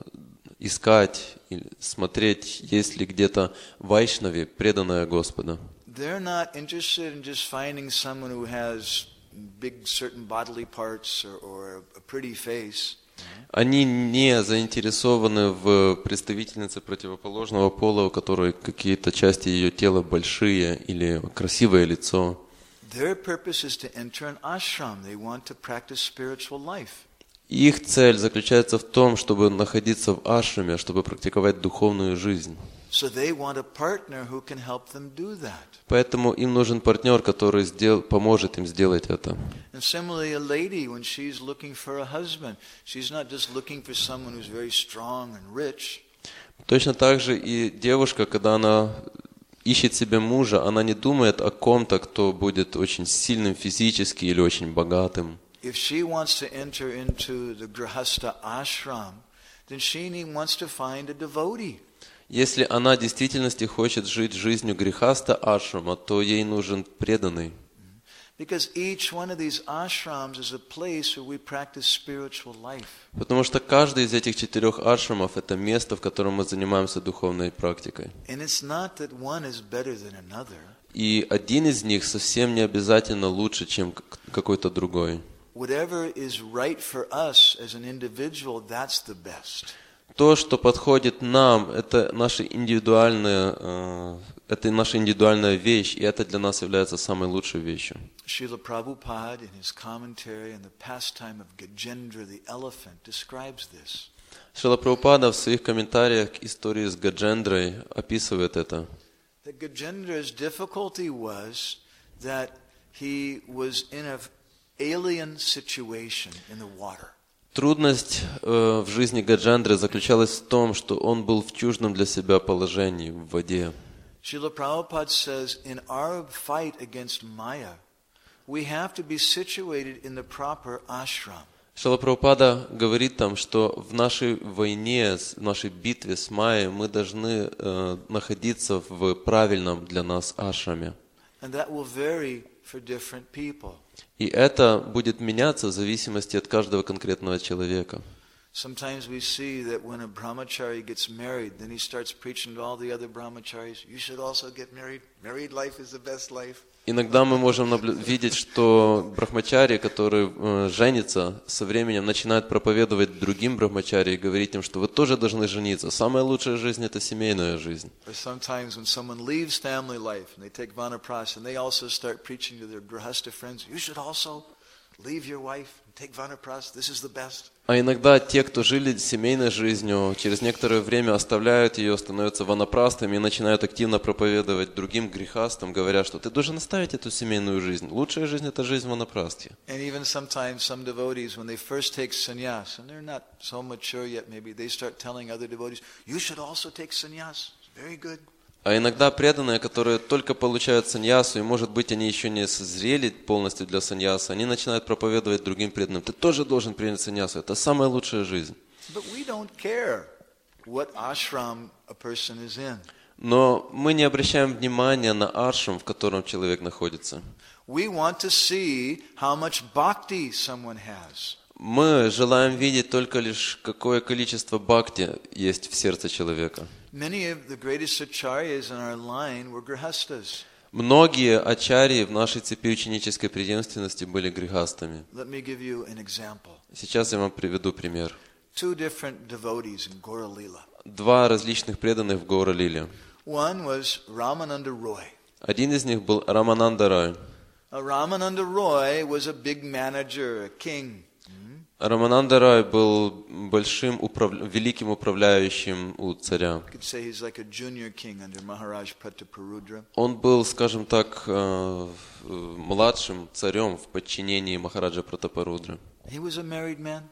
искать или смотреть, есть ли где-то вайшнави, преданная Господа. They're not interested in just finding someone who has big certain bodily parts or, or a pretty face. Они не заинтересованы в представительнице противоположного пола, у которой какие-то части ее тела большие или красивое лицо. Their purpose is to enter an ashram. They want to practice spiritual life. Их цель заключается в том, чтобы находиться в ашраме, чтобы практиковать духовную жизнь. So they want a partner who can help them do that. Поэтому им нужен партнер, который сдел... поможет им сделать это. And similarly, a lady, when she's looking for a husband, she's not just looking for someone who's very strong and rich. Точно так же и девушка, когда она ищет себе мужа, она не думает о ком-то, кто будет очень сильным физически или очень богатым. If she wants to enter into the grihastha ashram, then she wants to find a devotee. Если она в действительности хочет жить жизнью грихаста ашрама, то ей нужен преданный. Because each one of these ashrams is a place where we practice spiritual life. Потому что каждый из этих четырех ашрамов – это место, в котором мы занимаемся духовной практикой. And it's not that one is better than another. И один из них совсем не обязательно лучше, чем какой-то другой. Whatever is right for us as an individual, that's the best. То, что подходит нам, это наша индивидуальная, э, это наша индивидуальная вещь, и это для нас является самой лучшей вещью. Srila Prabhupada, in his commentary on the pastime of Gajendra the elephant, describes this. Шрила Прабхупада в своих комментариях к истории с Гаджендрой описывает это. That Gajendra's difficulty was that he was in an alien situation in the water. Трудность э, в жизни Гаджендры заключалась в том, что он был в чуждом для себя положении в воде. Srila Prabhupada says, in our fight against Maya, we have to be situated in the proper ashram. Шрила Прабхупада говорит там, что в нашей войне, в нашей битве с Майей мы должны э, находиться в правильном для нас ашраме. And that will vary for different people. И это будет меняться в зависимости от каждого конкретного человека. Sometimes we see that when a brahmachari gets married, then he starts preaching to all the other brahmacharis, you should also get married. Married life is the best life. Иногда мы можем наблю- видеть, что брахмачари, которые э, женятся, со временем начинают проповедовать другим брахмачари и говорить им, что вы тоже должны жениться. Самая лучшая жизнь – это семейная жизнь. Or sometimes when someone leaves family life and they take vanaprastha, and they also start preaching to their grihastha friends, you should also leave your wife and take vanaprastha. This is the best. А иногда те, кто жили семейной жизнью, через некоторое время оставляют ее, становятся ванапрастами и начинают активно проповедовать другим грехастам, говоря, что ты должен оставить эту семейную жизнь. Лучшая жизнь – это жизнь в ванапрастхе. And even sometimes some devotees, when they first take sannyas, and they're not so mature yet, maybe they start telling other devotees, you should also take sannyas. It's very good. А иногда преданные, которые только получают саньясу, и, может быть, они еще не созрели полностью для саньяса, они начинают проповедовать другим преданным. Ты тоже должен принять саньясу. Это самая лучшая жизнь. But we don't care what ashram a person is in. Но мы не обращаем внимания на ашрам, в котором человек находится. We want to see how much bhakti someone has. Мы желаем видеть только лишь, какое количество бхакти есть в сердце человека. Many of the greatest acharyas in our line were grihastas. Многие ачарьи в нашей цепи ученической преемственности были грехастами. Let me give you an example. Сейчас я вам приведу пример. Two different devotees in Gaura Lila. Два различных преданных в Гаура-лиле. One was Ramananda Roy. Один из них был Рамананда Рай. Uh, Ramananda Roy was a big manager, a king. Рамананда Рай был большим, управ... великим управляющим у царя. You could say he's like a junior king under Maharaj Prataparudra. Он был, скажем так, э, младшим царем в подчинении Махараджа Пратапарудры. He was a married man.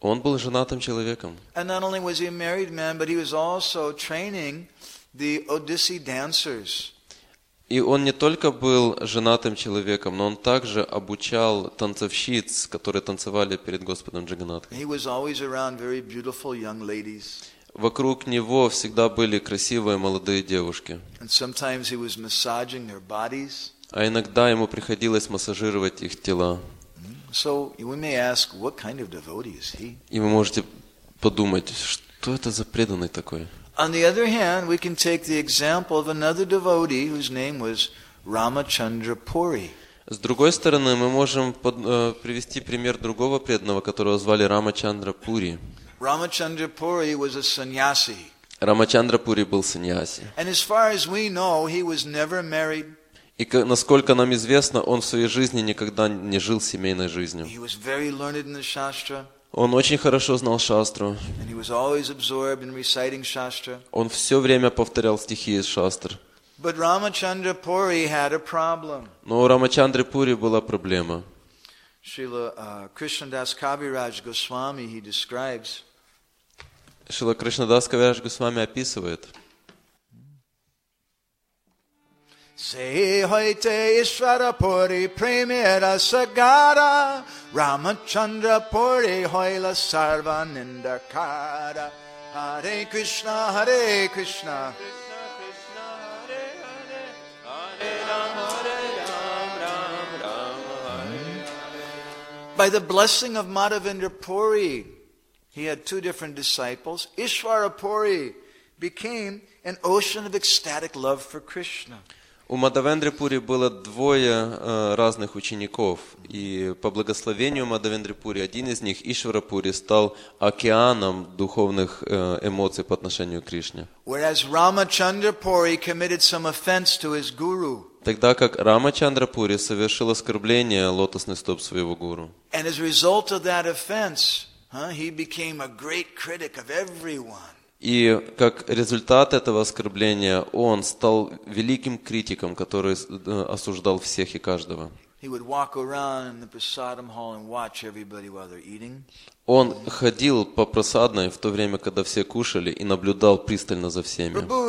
Он был женатым человеком. And not only was he a married man, but he was also training the Odissi dancers. И он не только был женатым человеком, но он также обучал танцовщиц, которые танцевали перед Господом Джаганатхой. He was always around very beautiful young ladies. Вокруг него всегда были красивые молодые девушки. And sometimes he was massaging their bodies. А иногда ему приходилось массажировать их тела. So we may ask, what kind of devotee is he? И вы можете подумать, что это за преданный такой? On the other hand, we can take the example of another devotee whose name was Ramachandra Puri. С другой стороны, мы можем под, э, привести пример другого преданного, которого звали Рамачандра Пури. Ramachandra Puri was a sannyasi. Рамачандра Пури был саньяси. And as far as we know, he was never married. И насколько нам известно, он в своей жизни никогда не жил семейной жизнью. He was very learned in the Shastra. Он очень хорошо знал шастру. And he was always absorbed in reciting Shastra. Он все время повторял стихи из шастр. But Ramachandra Puri had a problem. Но у Рамачандры Пури была проблема. Srila uh, Krishnadas Kaviraj Goswami, he describes, Шрила Кришнадас Кавирадж Госвами описывает. Se hoite Ishvara Puri Premiera Sagara Ramachandra Puri Hoila Sarva Nindakara Hare Krishna Hare Krishna By the blessing of Madhavendra Puri, he had two different disciples. Ishvara Puri became an ocean of ecstatic love for Krishna. У Мадхавендры Пури было двое э, разных учеников, и по благословению Мадхавендры Пури один из них, Ишвара Пури, стал океаном духовных э, эмоций по отношению к Кришне. Whereas Ramachandra Puri committed some offense to his guru. Тогда как Рамачандра Пури совершил оскорбление лотосный стоп своего гуру. And as a result of that offense, huh, he became a great critic of everyone. И как результат этого оскорбления он стал великим критиком, который осуждал всех и каждого. Он ходил по просадной в то время, когда все кушали, и наблюдал пристально за всеми.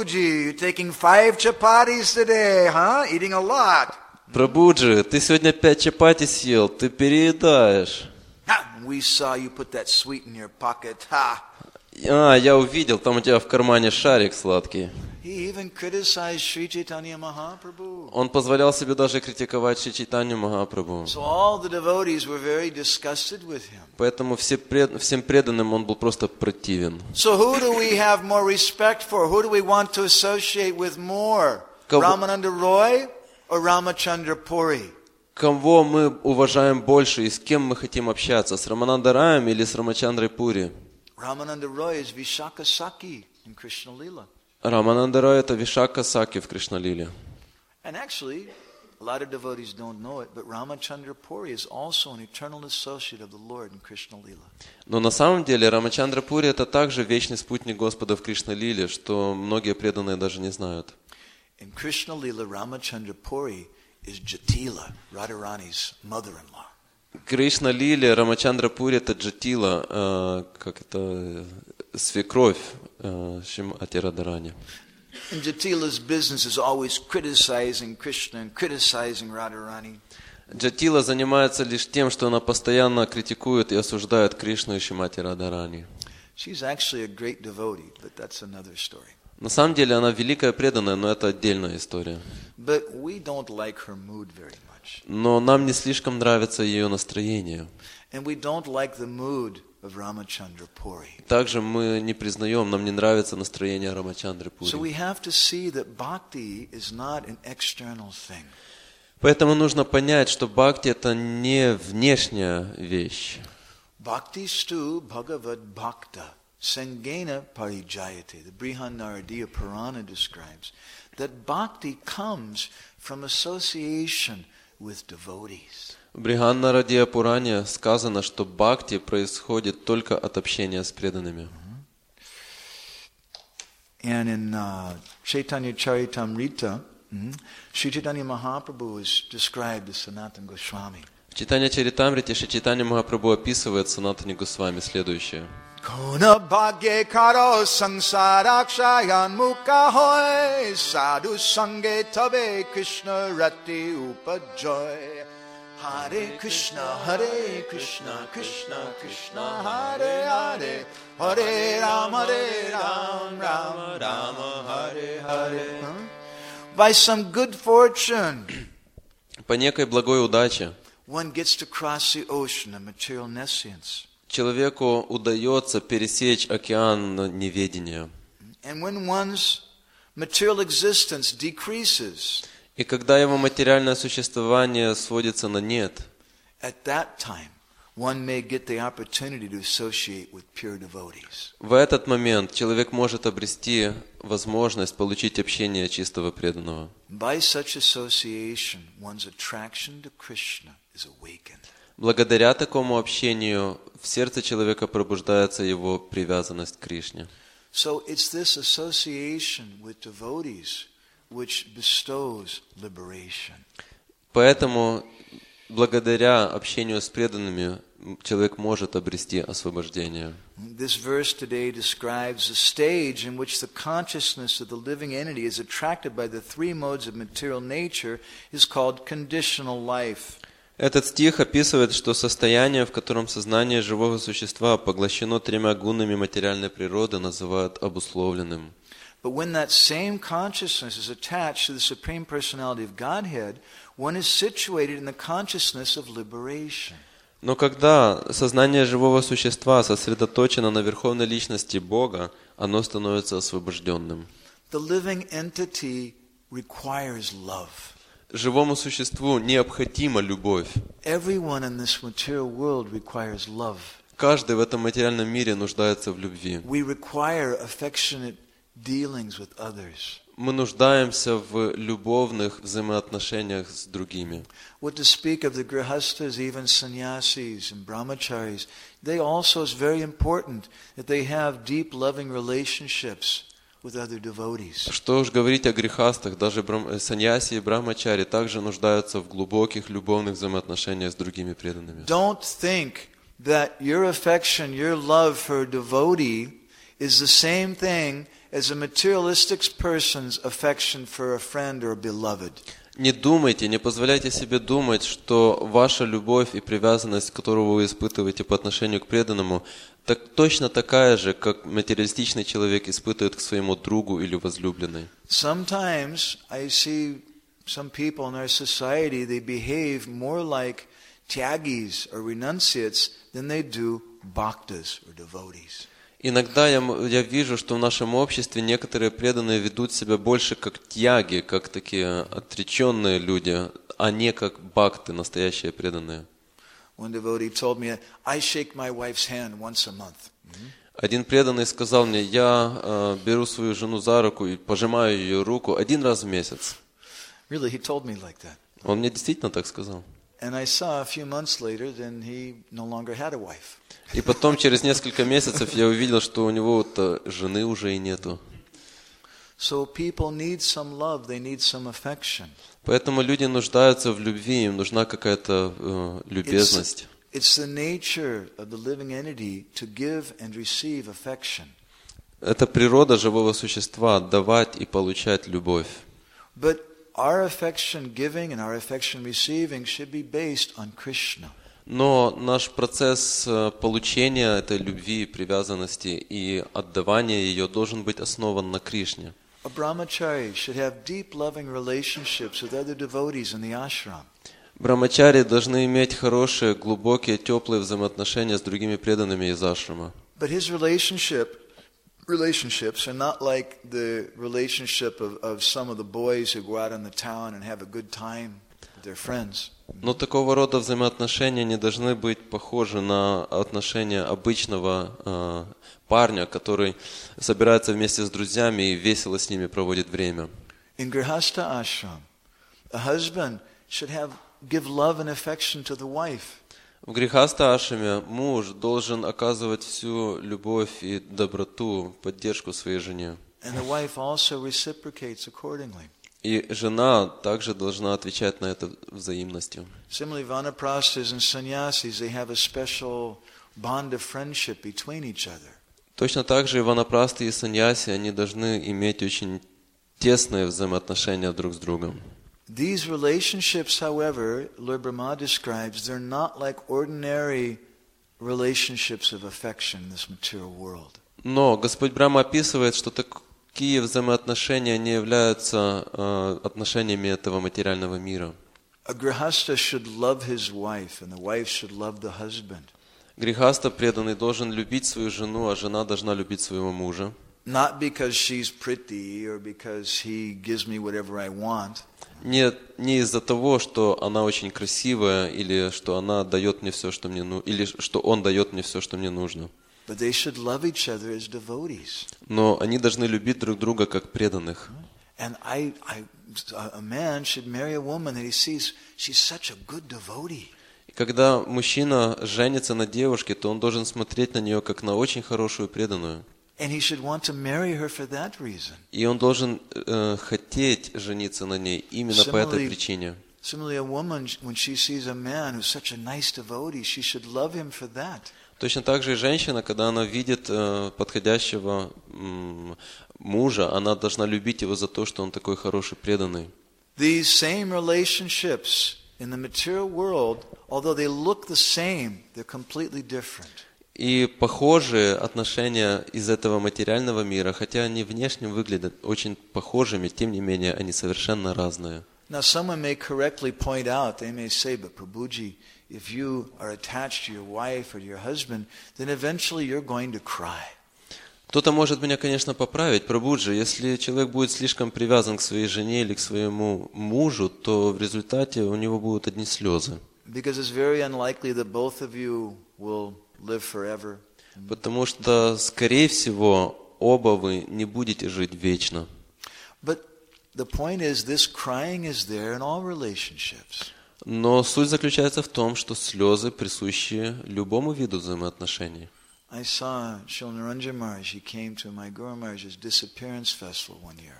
Прабхуджи, ты сегодня пять чапати съел, ты переедаешь. А, я увидел, там у тебя в кармане шарик сладкий. Он позволял себе даже критиковать Шри Чайтанью Махапрабху. Поэтому все пред, всем преданным он был просто противен. Ramananda Roy or Ramachandra Puri? Кого мы уважаем больше и с кем мы хотим общаться, с Рамананда Раем или с Рамачандрой Пури? Ramananda Roy is Vishaka Saki in Krishna Lila. Рамананда Рой — это Вишака Саки в Кришна-лиле. And actually, a lot of devotees don't know it, but Ramachandra Puri is also an eternal associate of the Lord in Krishna Lila. Но на самом деле Рамачандра Пури — это также вечный спутник Господа в Кришна-лиле, что многие преданные даже не знают. In Krishna Lila, Ramachandra Puri is Jatila, Radharani's mother-in-law. Кришна-лиле Рамачандра Пури — это Джатила, э, как это, свекровь э, Шримати Радхарани. And Jatila's business is always criticizing Krishna and criticizing Radharani. Джатила занимается лишь тем, что она постоянно критикует и осуждает Кришну и Шримати Радхарани. She's actually a great devotee, but that's another story. На самом деле она великая преданная, но это отдельная история. But we don't like her mood very much. Но нам не слишком нравится ее настроение. And we don't like the mood of Ramachandra Puri. Также мы не признаем, нам не нравится настроение Рамачандры Пури. So we have to see that bhakti is not an external thing. Поэтому нужно понять, что бхакти — это не внешняя вещь. Bhakti stu bhagavad bhakta sangena parijayate. The Brihan Naradiya Purana describes that bhakti comes from association with devotees. В Бриханнарадия Пуране сказано, что бхакти происходит только от общения с преданными. And in uh, Chaitanya Charitamrita, mm-hmm, Sri Chaitanya Mahaprabhu is described as Sanatana Goswami. В Читание Чаритамрити Шри Махапрабху описывает Санатани Госвами следующее. Kona bhagye karo sansarakshayan mukha hoy sadhu sange tabe Krishna rati upajoy. Hare Krishna, Hare Krishna, Krishna Krishna, Hare Hare, Hare Rama, Hare Rama, Rama Rama, Hare Hare. Huh? By some good fortune, По некой благой удаче one gets to cross the ocean of material nescience. человеку удается пересечь океан неведения. And when one's material existence decreases, И когда его материальное существование сводится на нет, at that time, one may get the opportunity to associate with pure devotees. в этот момент человек может обрести возможность получить общение чистого преданного. By such association, one's attraction to Krishna is awakened. Благодаря такому общению в сердце человека пробуждается его привязанность к Кришне. So it's this association with devotees which bestows liberation. Поэтому благодаря общению с преданными человек может обрести освобождение. This verse today describes the stage in which the consciousness of the living entity is attracted by the three modes of material nature is called conditional life. Этот стих описывает, что состояние, в котором сознание живого существа поглощено тремя гунами материальной природы, называют обусловленным. But when that same consciousness is attached to the Supreme Personality of Godhead, one is situated in the consciousness of liberation. Но когда сознание живого существа сосредоточено на Верховной Личности Бога, оно становится освобожденным. The living entity requires love. Живому существу необходима любовь. Everyone in this material world requires love. Каждый в этом материальном мире нуждается в любви. We require affectionate dealings with others. Мы нуждаемся в любовных взаимоотношениях с другими. What to speak of the grihastas, even sannyasis and brahmacharis, they also is very important that they have deep loving relationships with other devotees. Что уж говорить о грехастах, даже брам... саньяси и брахмачари также нуждаются в глубоких любовных взаимоотношениях с другими преданными. Don't think that your affection, your love for a devotee is the same thing as a materialistic person's affection for a friend or a beloved. Не думайте, не позволяйте себе думать, что ваша любовь и привязанность, которую вы испытываете по отношению к преданному, так, точно такая же, как материалистичный человек испытывает к своему другу или возлюбленной. Sometimes I see some people in our society, they behave more like tyagis or renunciates than they do bhaktas or devotees. Иногда я, я вижу, что в нашем обществе некоторые преданные ведут себя больше как тьяги, как такие отреченные люди, а не как бхакты, настоящие преданные. One devotee told me, I shake my wife's hand once a month. Один преданный сказал мне, я э, беру свою жену за руку и пожимаю ее руку один раз в месяц. Really, he told me like that. Он мне действительно так сказал. And I saw a few months later, then he no longer had a wife. И потом, через несколько месяцев, я увидел, что у него вот жены уже и нету. So people need some love, they need some affection. Поэтому люди нуждаются в любви, им нужна какая-то э, любезность. It's the nature of the living entity to give and receive affection. Это природа живого существа — давать и получать любовь. But our affection giving and our affection receiving should be based on Krishna. Но наш процесс получения этой любви, привязанности и отдавания ее должен быть основан на Кришне. A brahmachari should have deep loving relationships with other devotees in the ashram. Брахмачари должны иметь хорошие, глубокие, теплые взаимоотношения с другими преданными из ашрама. But his relationship relationships are not like the relationship of, of some of the boys who go out in the town and have a good time with their friends. Но такого рода взаимоотношения не должны быть похожи на отношения обычного э, парня, который собирается вместе с друзьями и весело с ними проводит время. In Grihastha ashram, a husband should have give love and affection to the wife. В грихаста ашраме муж должен оказывать всю любовь и доброту, поддержку своей жене. And the wife also reciprocates accordingly. И жена также должна отвечать на это взаимностью. Similarly, vanaprasthas and sannyasis, they have a special bond of friendship between each other. Точно так же и ванапрасты и саньяси, они должны иметь очень тесные взаимоотношения друг с другом. These relationships, however, Lord Brahma describes, they're not like ordinary relationships of affection in this material world. Но Господь Брахма описывает, что такие взаимоотношения не являются э, отношениями этого материального мира. A grihastha should love his wife, and the wife should love the husband. Грихаста преданный должен любить свою жену, а жена должна любить своего мужа. Not because she's pretty or because he gives me whatever I want. Не, не из-за того, что она очень красивая, или что она дает мне все, что мне ну, или что он дает мне все, что мне нужно. But they should love each other as devotees. Но они должны любить друг друга как преданных. And I, I, a man should marry a woman that he sees she's such a good devotee. И когда мужчина женится на девушке, то он должен смотреть на нее как на очень хорошую преданную. And he should want to marry her for that reason. И он должен э, хотеть жениться на ней именно по этой причине. Similarly, a woman, when she sees a man who's such a nice devotee, she should love him for that. Точно так же и женщина, когда она видит э, подходящего м, мужа, она должна любить его за то, что он такой хороший, преданный. These same relationships in the material world, although they look the same, they're completely different. И похожие отношения из этого материального мира, хотя они внешне выглядят очень похожими, тем не менее они совершенно разные. Now, someone may correctly point out, they may say, but Prabhuji, if you are attached to your wife or to your husband, then eventually you're going to cry. Кто-то может меня, конечно, поправить, Прабхуджи, если человек будет слишком привязан к своей жене или к своему мужу, то в результате у него будут одни слезы. Because it's very unlikely that both of you will live forever. Потому что, скорее всего, оба вы не будете жить вечно. But the point is, this crying is there in all relationships. Но суть заключается в том, что слезы присущи любому виду взаимоотношений. I saw Srila Niranjan Maharaj, he came to my Guru Maharaj's disappearance festival one year.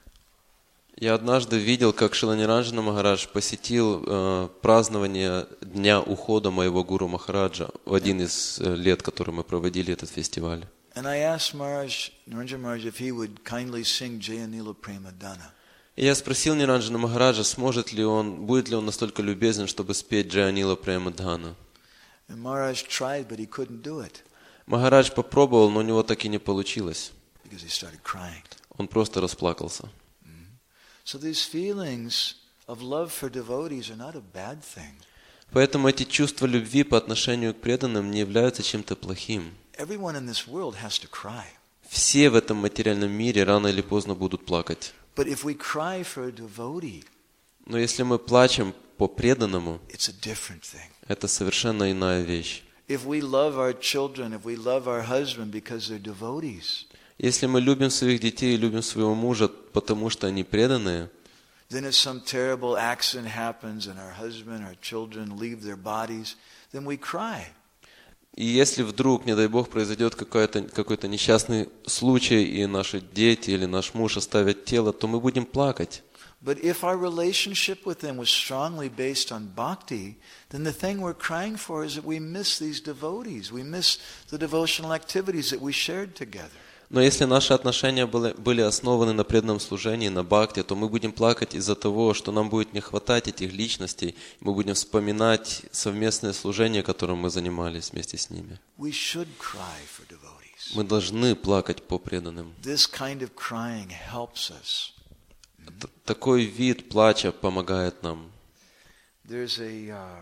Я однажды видел, как Шрила Ниранджана Махарадж посетил э, празднование Дня ухода моего Гуру Махараджа в один из э, лет, который мы проводили этот фестиваль. And I asked Maharaj, Niranjan Maharaj, if he would kindly sing Jayanila Prema Dana. И я спросил Ниранджана Махараджа, сможет ли он, будет ли он настолько любезен, чтобы спеть Джаянила Према Дхана. And Maharaj tried, but he couldn't do it Махарадж попробовал, но у него так и не получилось. because he started crying. Он просто расплакался. So these feelings of love for devotees are not a bad thing. Поэтому эти чувства любви по отношению к преданным не являются чем-то плохим. Everyone in this world has to cry. Все в этом материальном мире рано или поздно будут плакать. But if we cry for a devotee, Но если мы плачем по преданному, it's a different thing. это совершенно иная вещь. If we love our children, if we love our husband because they're devotees, Если мы любим своих детей и любим своего мужа, потому что они преданные, then if some terrible accident happens and our husband, our children leave their bodies, then we cry. и если вдруг, не дай Бог, произойдет какой-то, какой-то несчастный случай, и наши дети или наш муж оставят тело, то мы будем плакать. But if our relationship with them was strongly based on bhakti, then the thing we're crying for is that we miss these devotees. We miss the devotional activities that we shared together. Но если наши отношения были, были основаны на преданном служении, на бхакти, то мы будем плакать из-за того, что нам будет не хватать этих личностей, мы будем вспоминать совместное служение, которым мы занимались вместе с ними. We should cry for devotees. Мы должны плакать по преданным. This kind of crying helps us. Т- Такой вид плача помогает нам. There's a uh,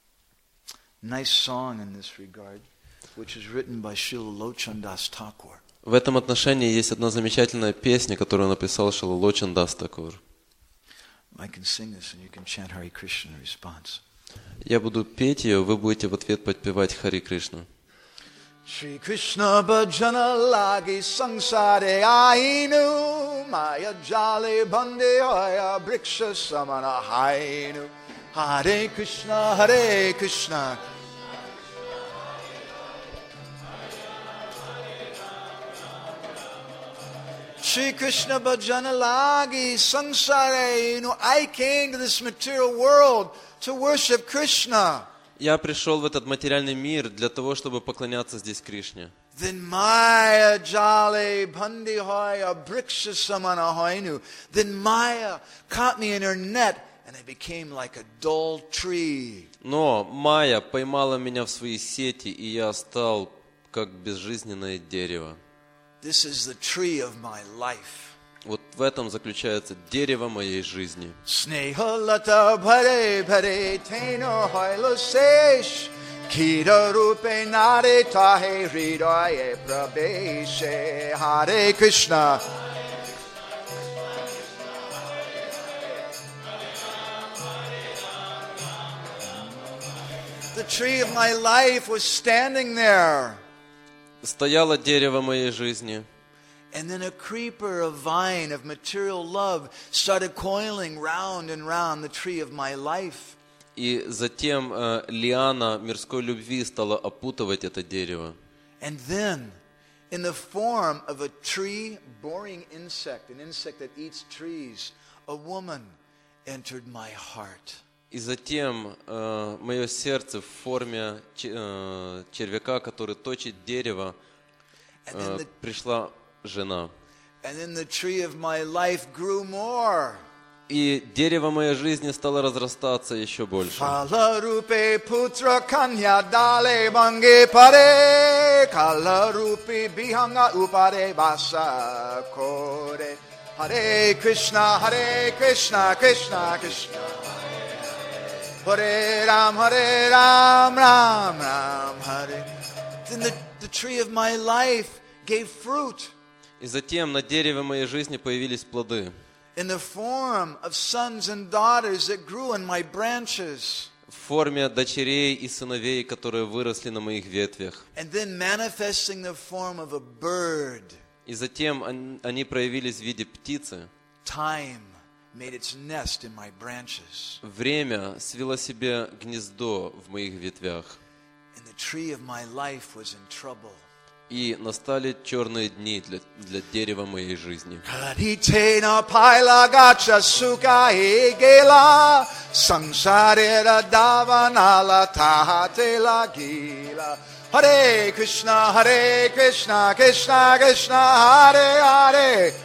nice song in this regard, which is written by Srila Lochan Das Thakur. В этом отношении есть одна замечательная песня, которую написал Шрила Лочин Дас Такур. I can sing this and you can chant Hare Krishna in response. Я буду петь ее, вы будете в ответ подпевать Хари Кришна. Shri Krishna bhajana lagi sangsare ainu maya jale bande hoya briksha samana hainu Hare Krishna Hare Krishna Shri Krishna bhajana lagi sansare. You know, I came to this material world to worship Krishna. Я пришел в этот материальный мир для того, чтобы поклоняться здесь Кришне. Then Maya jale bhandi hoya briksha samana hoinu. Then Maya caught me in her net and I became like a dull tree. Но Майя поймала меня в свои сети, и я стал как безжизненное дерево. This is the tree of my life. Вот в этом заключается дерево моей жизни. Snehalata bhare bhare teno hoilo sesh. Kira rupe nare tahe hridaye prabeshe. Hare Krishna. The tree of my life was standing there. Стояло дерево моей жизни. And then a creeper, a vine of material love started coiling round and round the tree of my life. И затем э, лиана мирской любви стала опутывать это дерево. And then, in the form of a tree-boring insect, an insect that eats trees, a woman entered my heart. И затем э, мое сердце в форме ч- э, червяка, который точит дерево, And then, э, the, пришла жена. and then the tree of my life grew more. И дерево моей жизни стало разрастаться еще больше. Kala rupe putra kanya dale bange pare. Kala rupe bihanga upare basa kore. Hare Krishna, Hare Krishna, Krishna Krishna. Hare Ram, Hare Ram, Ram Ram, Hare. Then the, the tree of my life gave fruit И затем на дереве моей жизни появились плоды in the form of sons and daughters that grew in my branches. в форме дочерей и сыновей, которые выросли на моих ветвях. And then manifesting the form of a bird. И затем он- они проявились в виде птицы. Time made its nest in my branches. Время свело себе гнездо в моих ветвях. And the tree of my life was in trouble. И настали черные дни для, для дерева моей жизни. Karitena paila gacha suka egela sansarera davanala tahate la gila. Hare Krishna, Hare Krishna, Krishna Krishna, Hare Hare.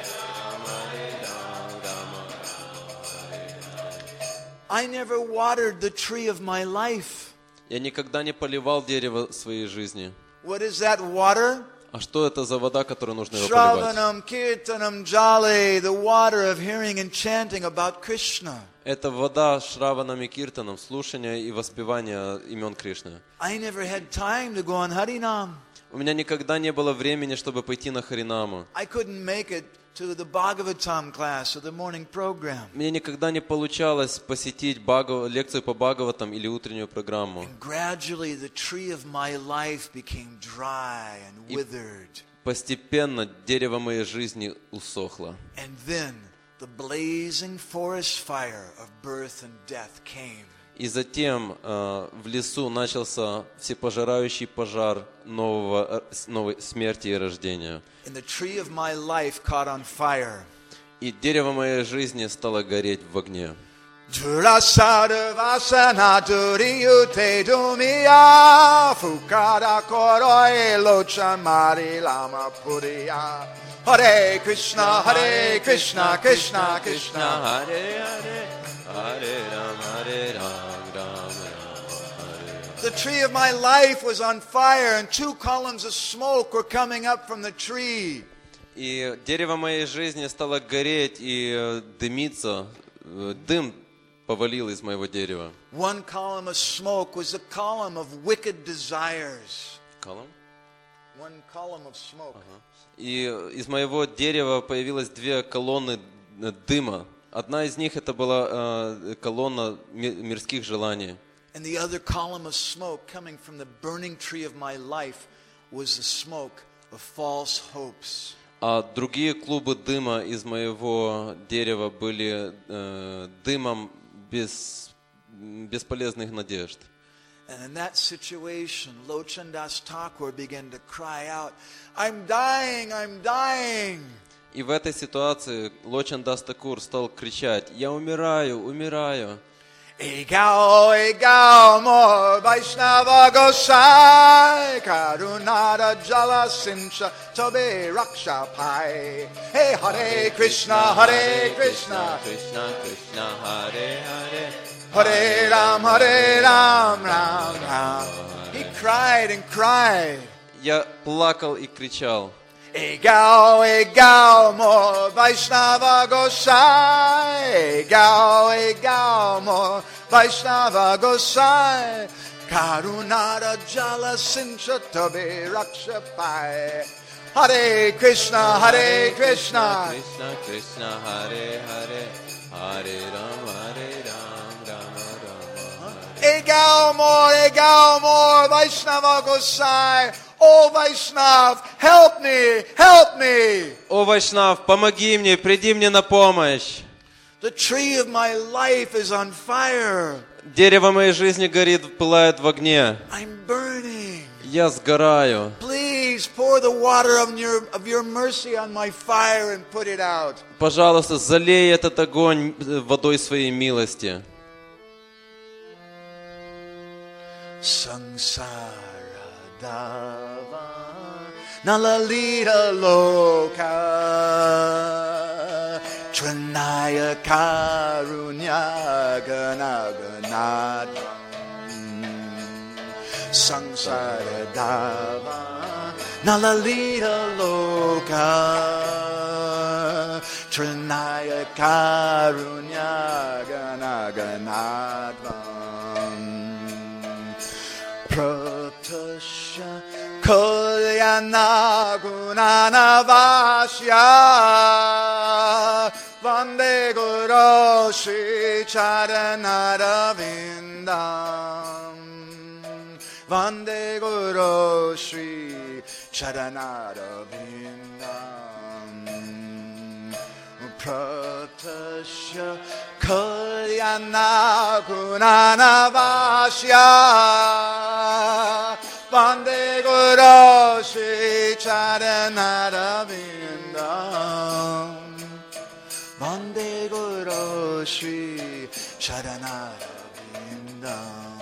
I never watered the tree of my life. Я никогда не поливал дерево своей жизни. What is that water? А что это за вода, которую нужно его поливать? Shravanam Kirtanam Jale, the water of hearing and chanting about Krishna. Это вода с Шраваном и Киртаном, слушания и воспевания имен Кришны. I never had time to go on Harinam. У меня никогда не было времени, чтобы пойти на Харинаму. I couldn't make it to the Bhagavatam class or the morning program. Мне никогда не получалось посетить Бхагав- лекцию по Бхагаватам или утреннюю программу. And gradually the tree of my life became dry and withered. Постепенно дерево моей жизни усохло. And then the blazing forest fire of birth and death came. И затем э, в лесу начался всепожирающий пожар нового, э, новой смерти и рождения. And the tree of my life caught on fire. И дерево моей жизни стало гореть в огне. Durasada vasana duriyute dumiya fukada koroi lochan mari lama puriya. Hare Krishna, Hare Krishna, Krishna Krishna. Hare Hare, Hare Ram, Hare Ram, Ram Ram. The tree of my life was on fire and two columns of smoke were coming up from the tree. И дерево моей жизни стало гореть и э, дымиться. Э, Дым повалил из моего дерева. One column of smoke was a column of wicked desires. Колом? One column of smoke. И из моего дерева появилось две колонны э, дыма. Одна из них это была э, колонна ми- мирских желаний. And the other column of smoke coming from the burning tree of my life was the smoke of false hopes. А другие клубы дыма из моего дерева были э, дымом без, бесполезных надежд. And in that situation, Lochan Das Thakur began to cry out, I'm dying, I'm dying. И в этой ситуации Лочан Дас Такур стал кричать: «Я умираю, умираю». Egao, egao, more Vaishnava Gosai, Karunada Jala Sincha, Tobe Raksha Pai. Hey, Hare Krishna, Hare Krishna, Krishna, Krishna, Hare Hare, Hare Ram, Hare Ram, Ram Ram. He cried and cried. Я плакал и кричал. Egao, egao, more Vaishnava Gosai, egao, egao, more Vaishnava Gosai, Karunada Jala Sincha Tabe Raksha Pai. Hare Krishna, Hare Krishna, Krishna, Krishna, Hare Hare, Hare Ram, Hare Ram, Rama Rama. egao, more, egao, more Vaishnava Gosai. Oh Vaishnav, help me, help me. О, Вайшнав, помоги мне, приди мне на помощь. The tree of my life is on fire. Дерево моей жизни горит, пылает в огне. I'm burning. Я сгораю. Please pour the water of your, of your mercy on my fire and put it out. Пожалуйста, залей этот огонь водой своей милости. Sangsara Dava Nalalita Loka Tranaya Karunya Ganaganad Sangsara Dava Nalalita Loka Tranaya Karunya Ganaganad Pratasya Kalyana Gunanavasya Vande Guru Shri Charanarvindam Vande Guru Shri Charanarvindam Pratasya Kalyana Gunanavasya Vande Guru Shri Charanarvindam Vande Guru Shri Charanarvindam.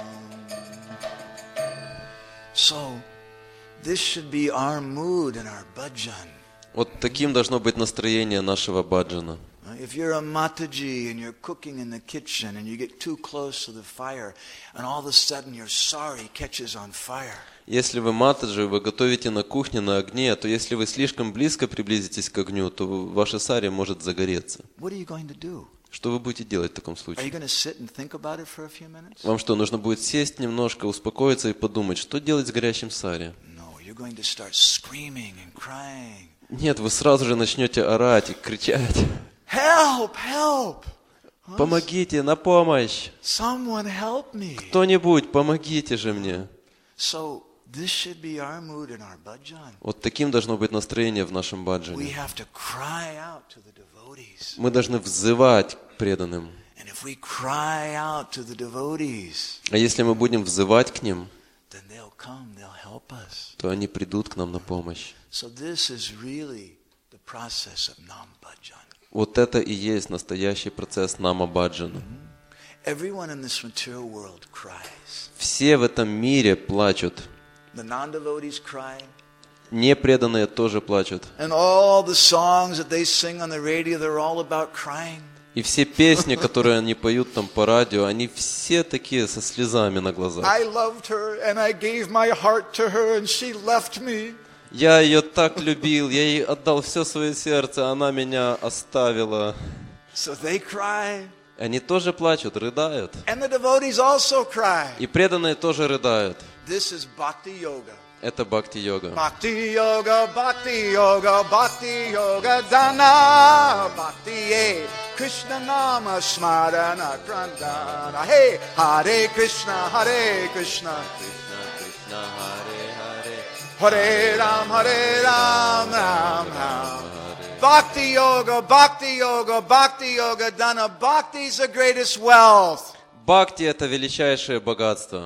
So, this should be our mood and our bhajan. Вот таким должно быть настроение нашего баджана. If you're a Mataji and you're cooking in the kitchen and you get too close to the fire and all of a sudden your sari catches on fire. Если вы матаджи, вы готовите на кухне на огне, то если вы слишком близко приблизитесь к огню, то ваша сари может загореться. What are you going to do? Что вы будете делать в таком Are you случае? going to sit and think about it for a few minutes? Вам что, нужно будет сесть немножко, успокоиться и подумать, что делать с горящим сари? No, you're going to start screaming and crying. Нет, вы сразу же начнете орать и кричать. Help, help! Помогите, на помощь! Someone help me. Кто-нибудь, помогите же мне! So, this should be our mood in our bhajan. Вот таким должно быть настроение в нашем We баджане. have to cry out to the devotees. Мы должны взывать к преданным. And if we cry out to the devotees, А если мы будем взывать к ним, then they'll come, they'll help us. то они придут к нам на помощь. So this is really the process of Nam Bhajan. Вот это и есть настоящий процесс нама баджана. Everyone in this material world cries. Все в этом мире плачут. The non-devotees cry. Непреданные тоже плачут. And all the songs that they sing on the radio, they're all about crying. И все песни, которые они поют там по радио, они все такие со слезами на глазах. I loved her and I gave my heart to her and she left me. Я ее так любил, я ей отдал все свое сердце, она меня оставила. So they cry. Они тоже плачут, рыдают. And the devotees also cry. И преданные тоже рыдают. This is Bhakti Yoga. Это бхакти-йога. Bhakti Yoga, Bhakti Yoga, Bhakti Yoga Dana, Bhakti Ye, Krishna Nama Smarana Krandana. Hey, Hare Krishna, Hare Krishna, Krishna, Krishna, Hare Hare, Hare Ram, Hare Ram, Ram Ram. Bhakti Yoga, Bhakti Yoga, Bhakti Yoga Dana. Bhakti is the greatest wealth. Бхакти – это величайшее богатство.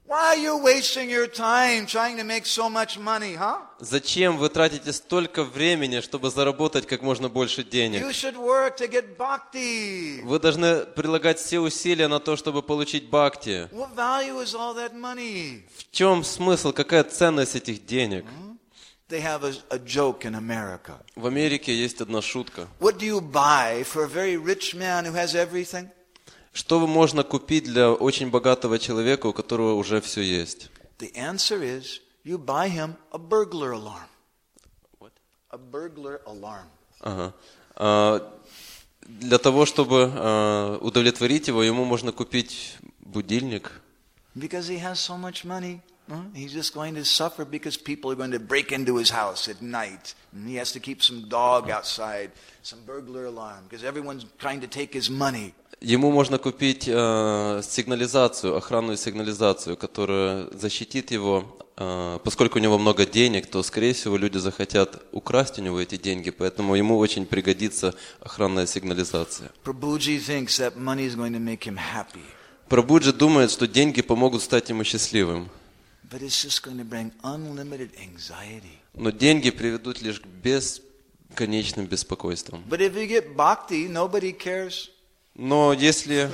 Why are you wasting your time trying to make so much money, huh? Зачем вы тратите столько времени, чтобы заработать как можно больше You денег? should work to get bhakti. Вы должны прилагать все усилия на то, чтобы получить бхакти. What value is all that money? В чем смысл, какая ценность этих денег? They have a, a joke in America. В Америке есть одна шутка. What do you buy for a very rich man who has everything? Что можно купить для очень богатого человека, у которого уже все есть? The answer is you buy him a burglar alarm. What? A burglar alarm. Ага. А, для того, чтобы а, удовлетворить его, ему можно купить будильник. Because he has so much money, huh? He's just going to suffer because people are going to break into his house at night. And he has to keep some dog outside, some burglar alarm, because everyone's trying to take his money. Ему можно купить э, сигнализацию, охранную сигнализацию, которая защитит его. Э, поскольку у него много денег, то, скорее всего, люди захотят украсть у него эти деньги, поэтому ему очень пригодится охранная сигнализация. Prabhuji thinks that money is going to make him happy. Прабхуджи думает, что деньги помогут стать ему счастливым. But it's just going to bring unlimited anxiety. Но деньги приведут лишь к бесконечным беспокойствам. But if you get bhakti, nobody cares. Но если,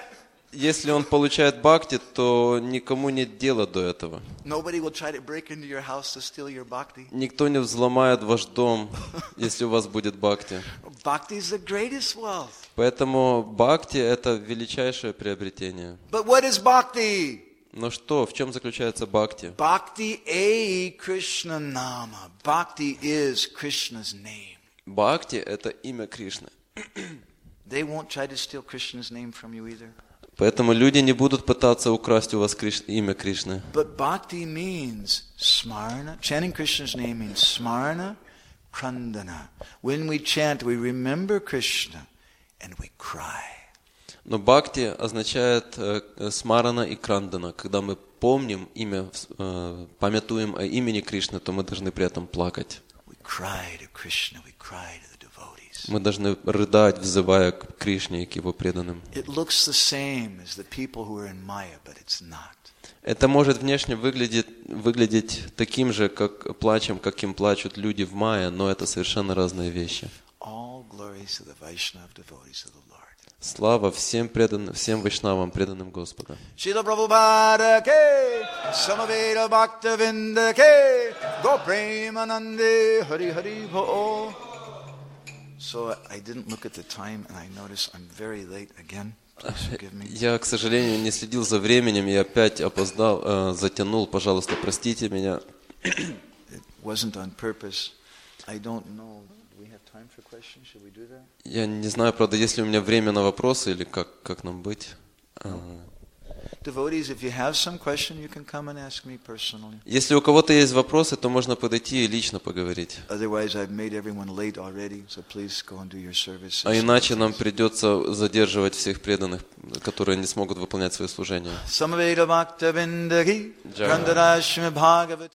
если он получает бхакти, то никому нет дела до этого. Nobody will try to break into your house to steal your bhakti. Никто не взломает ваш дом, если у вас будет бхакти. Bhakti is the greatest wealth. Поэтому бхакти – это величайшее приобретение. But what is bhakti? Но что, в чем заключается бхакти? Bhakti a Krishna nama. Bhakti is Krishna's name. Бхакти – это имя Кришны. They won't try to steal Krishna's name from you either. Поэтому люди не будут пытаться украсть у вас Криш... имя Кришны. But bhakti means smarna. Chanting Krishna's name means smarna, krandana. When we chant, we remember Krishna and we cry. Но бхакти означает э, смарана и крандана. Когда мы помним имя, э, памятуем о имени Кришны, то мы должны при этом плакать. We cry to Krishna, we cry to the devotees. Мы должны рыдать, взывая к Кришне и к Его преданным. It looks the same as the people who are in Maya, but it's not. Это может внешне выглядеть, выглядеть таким же, как плачем, каким плачут люди в Майя, но это совершенно разные вещи. All glories to the Vaishnava devotees of the Lord. Слава всем преданным, всем вайшнавам, преданным Господа. Srila Prabhupada ke, Samaveda Bhaktavinda ke, Go Premanande, Hari Hari Bho. So I didn't look at the time and I noticed I'm very late again. Please forgive me. Я, к сожалению, не следил за временем и опять опоздал, э, затянул. Пожалуйста, простите меня. It wasn't on purpose. I don't know. Do we have time for questions? Should we do that? Я не знаю, правда, есть ли у меня время на вопросы или как, как нам быть. А, Devotees, if you have some question, you can come and ask me personally. Если у кого-то есть вопросы, то можно подойти и лично поговорить. Otherwise, I've made everyone late already, so please go and do your service. А иначе нам придется задерживать всех преданных, которые не смогут выполнять свое служение. Samaveda Bhaktavinda ki, Jai. Grandarashmi Bhagavat.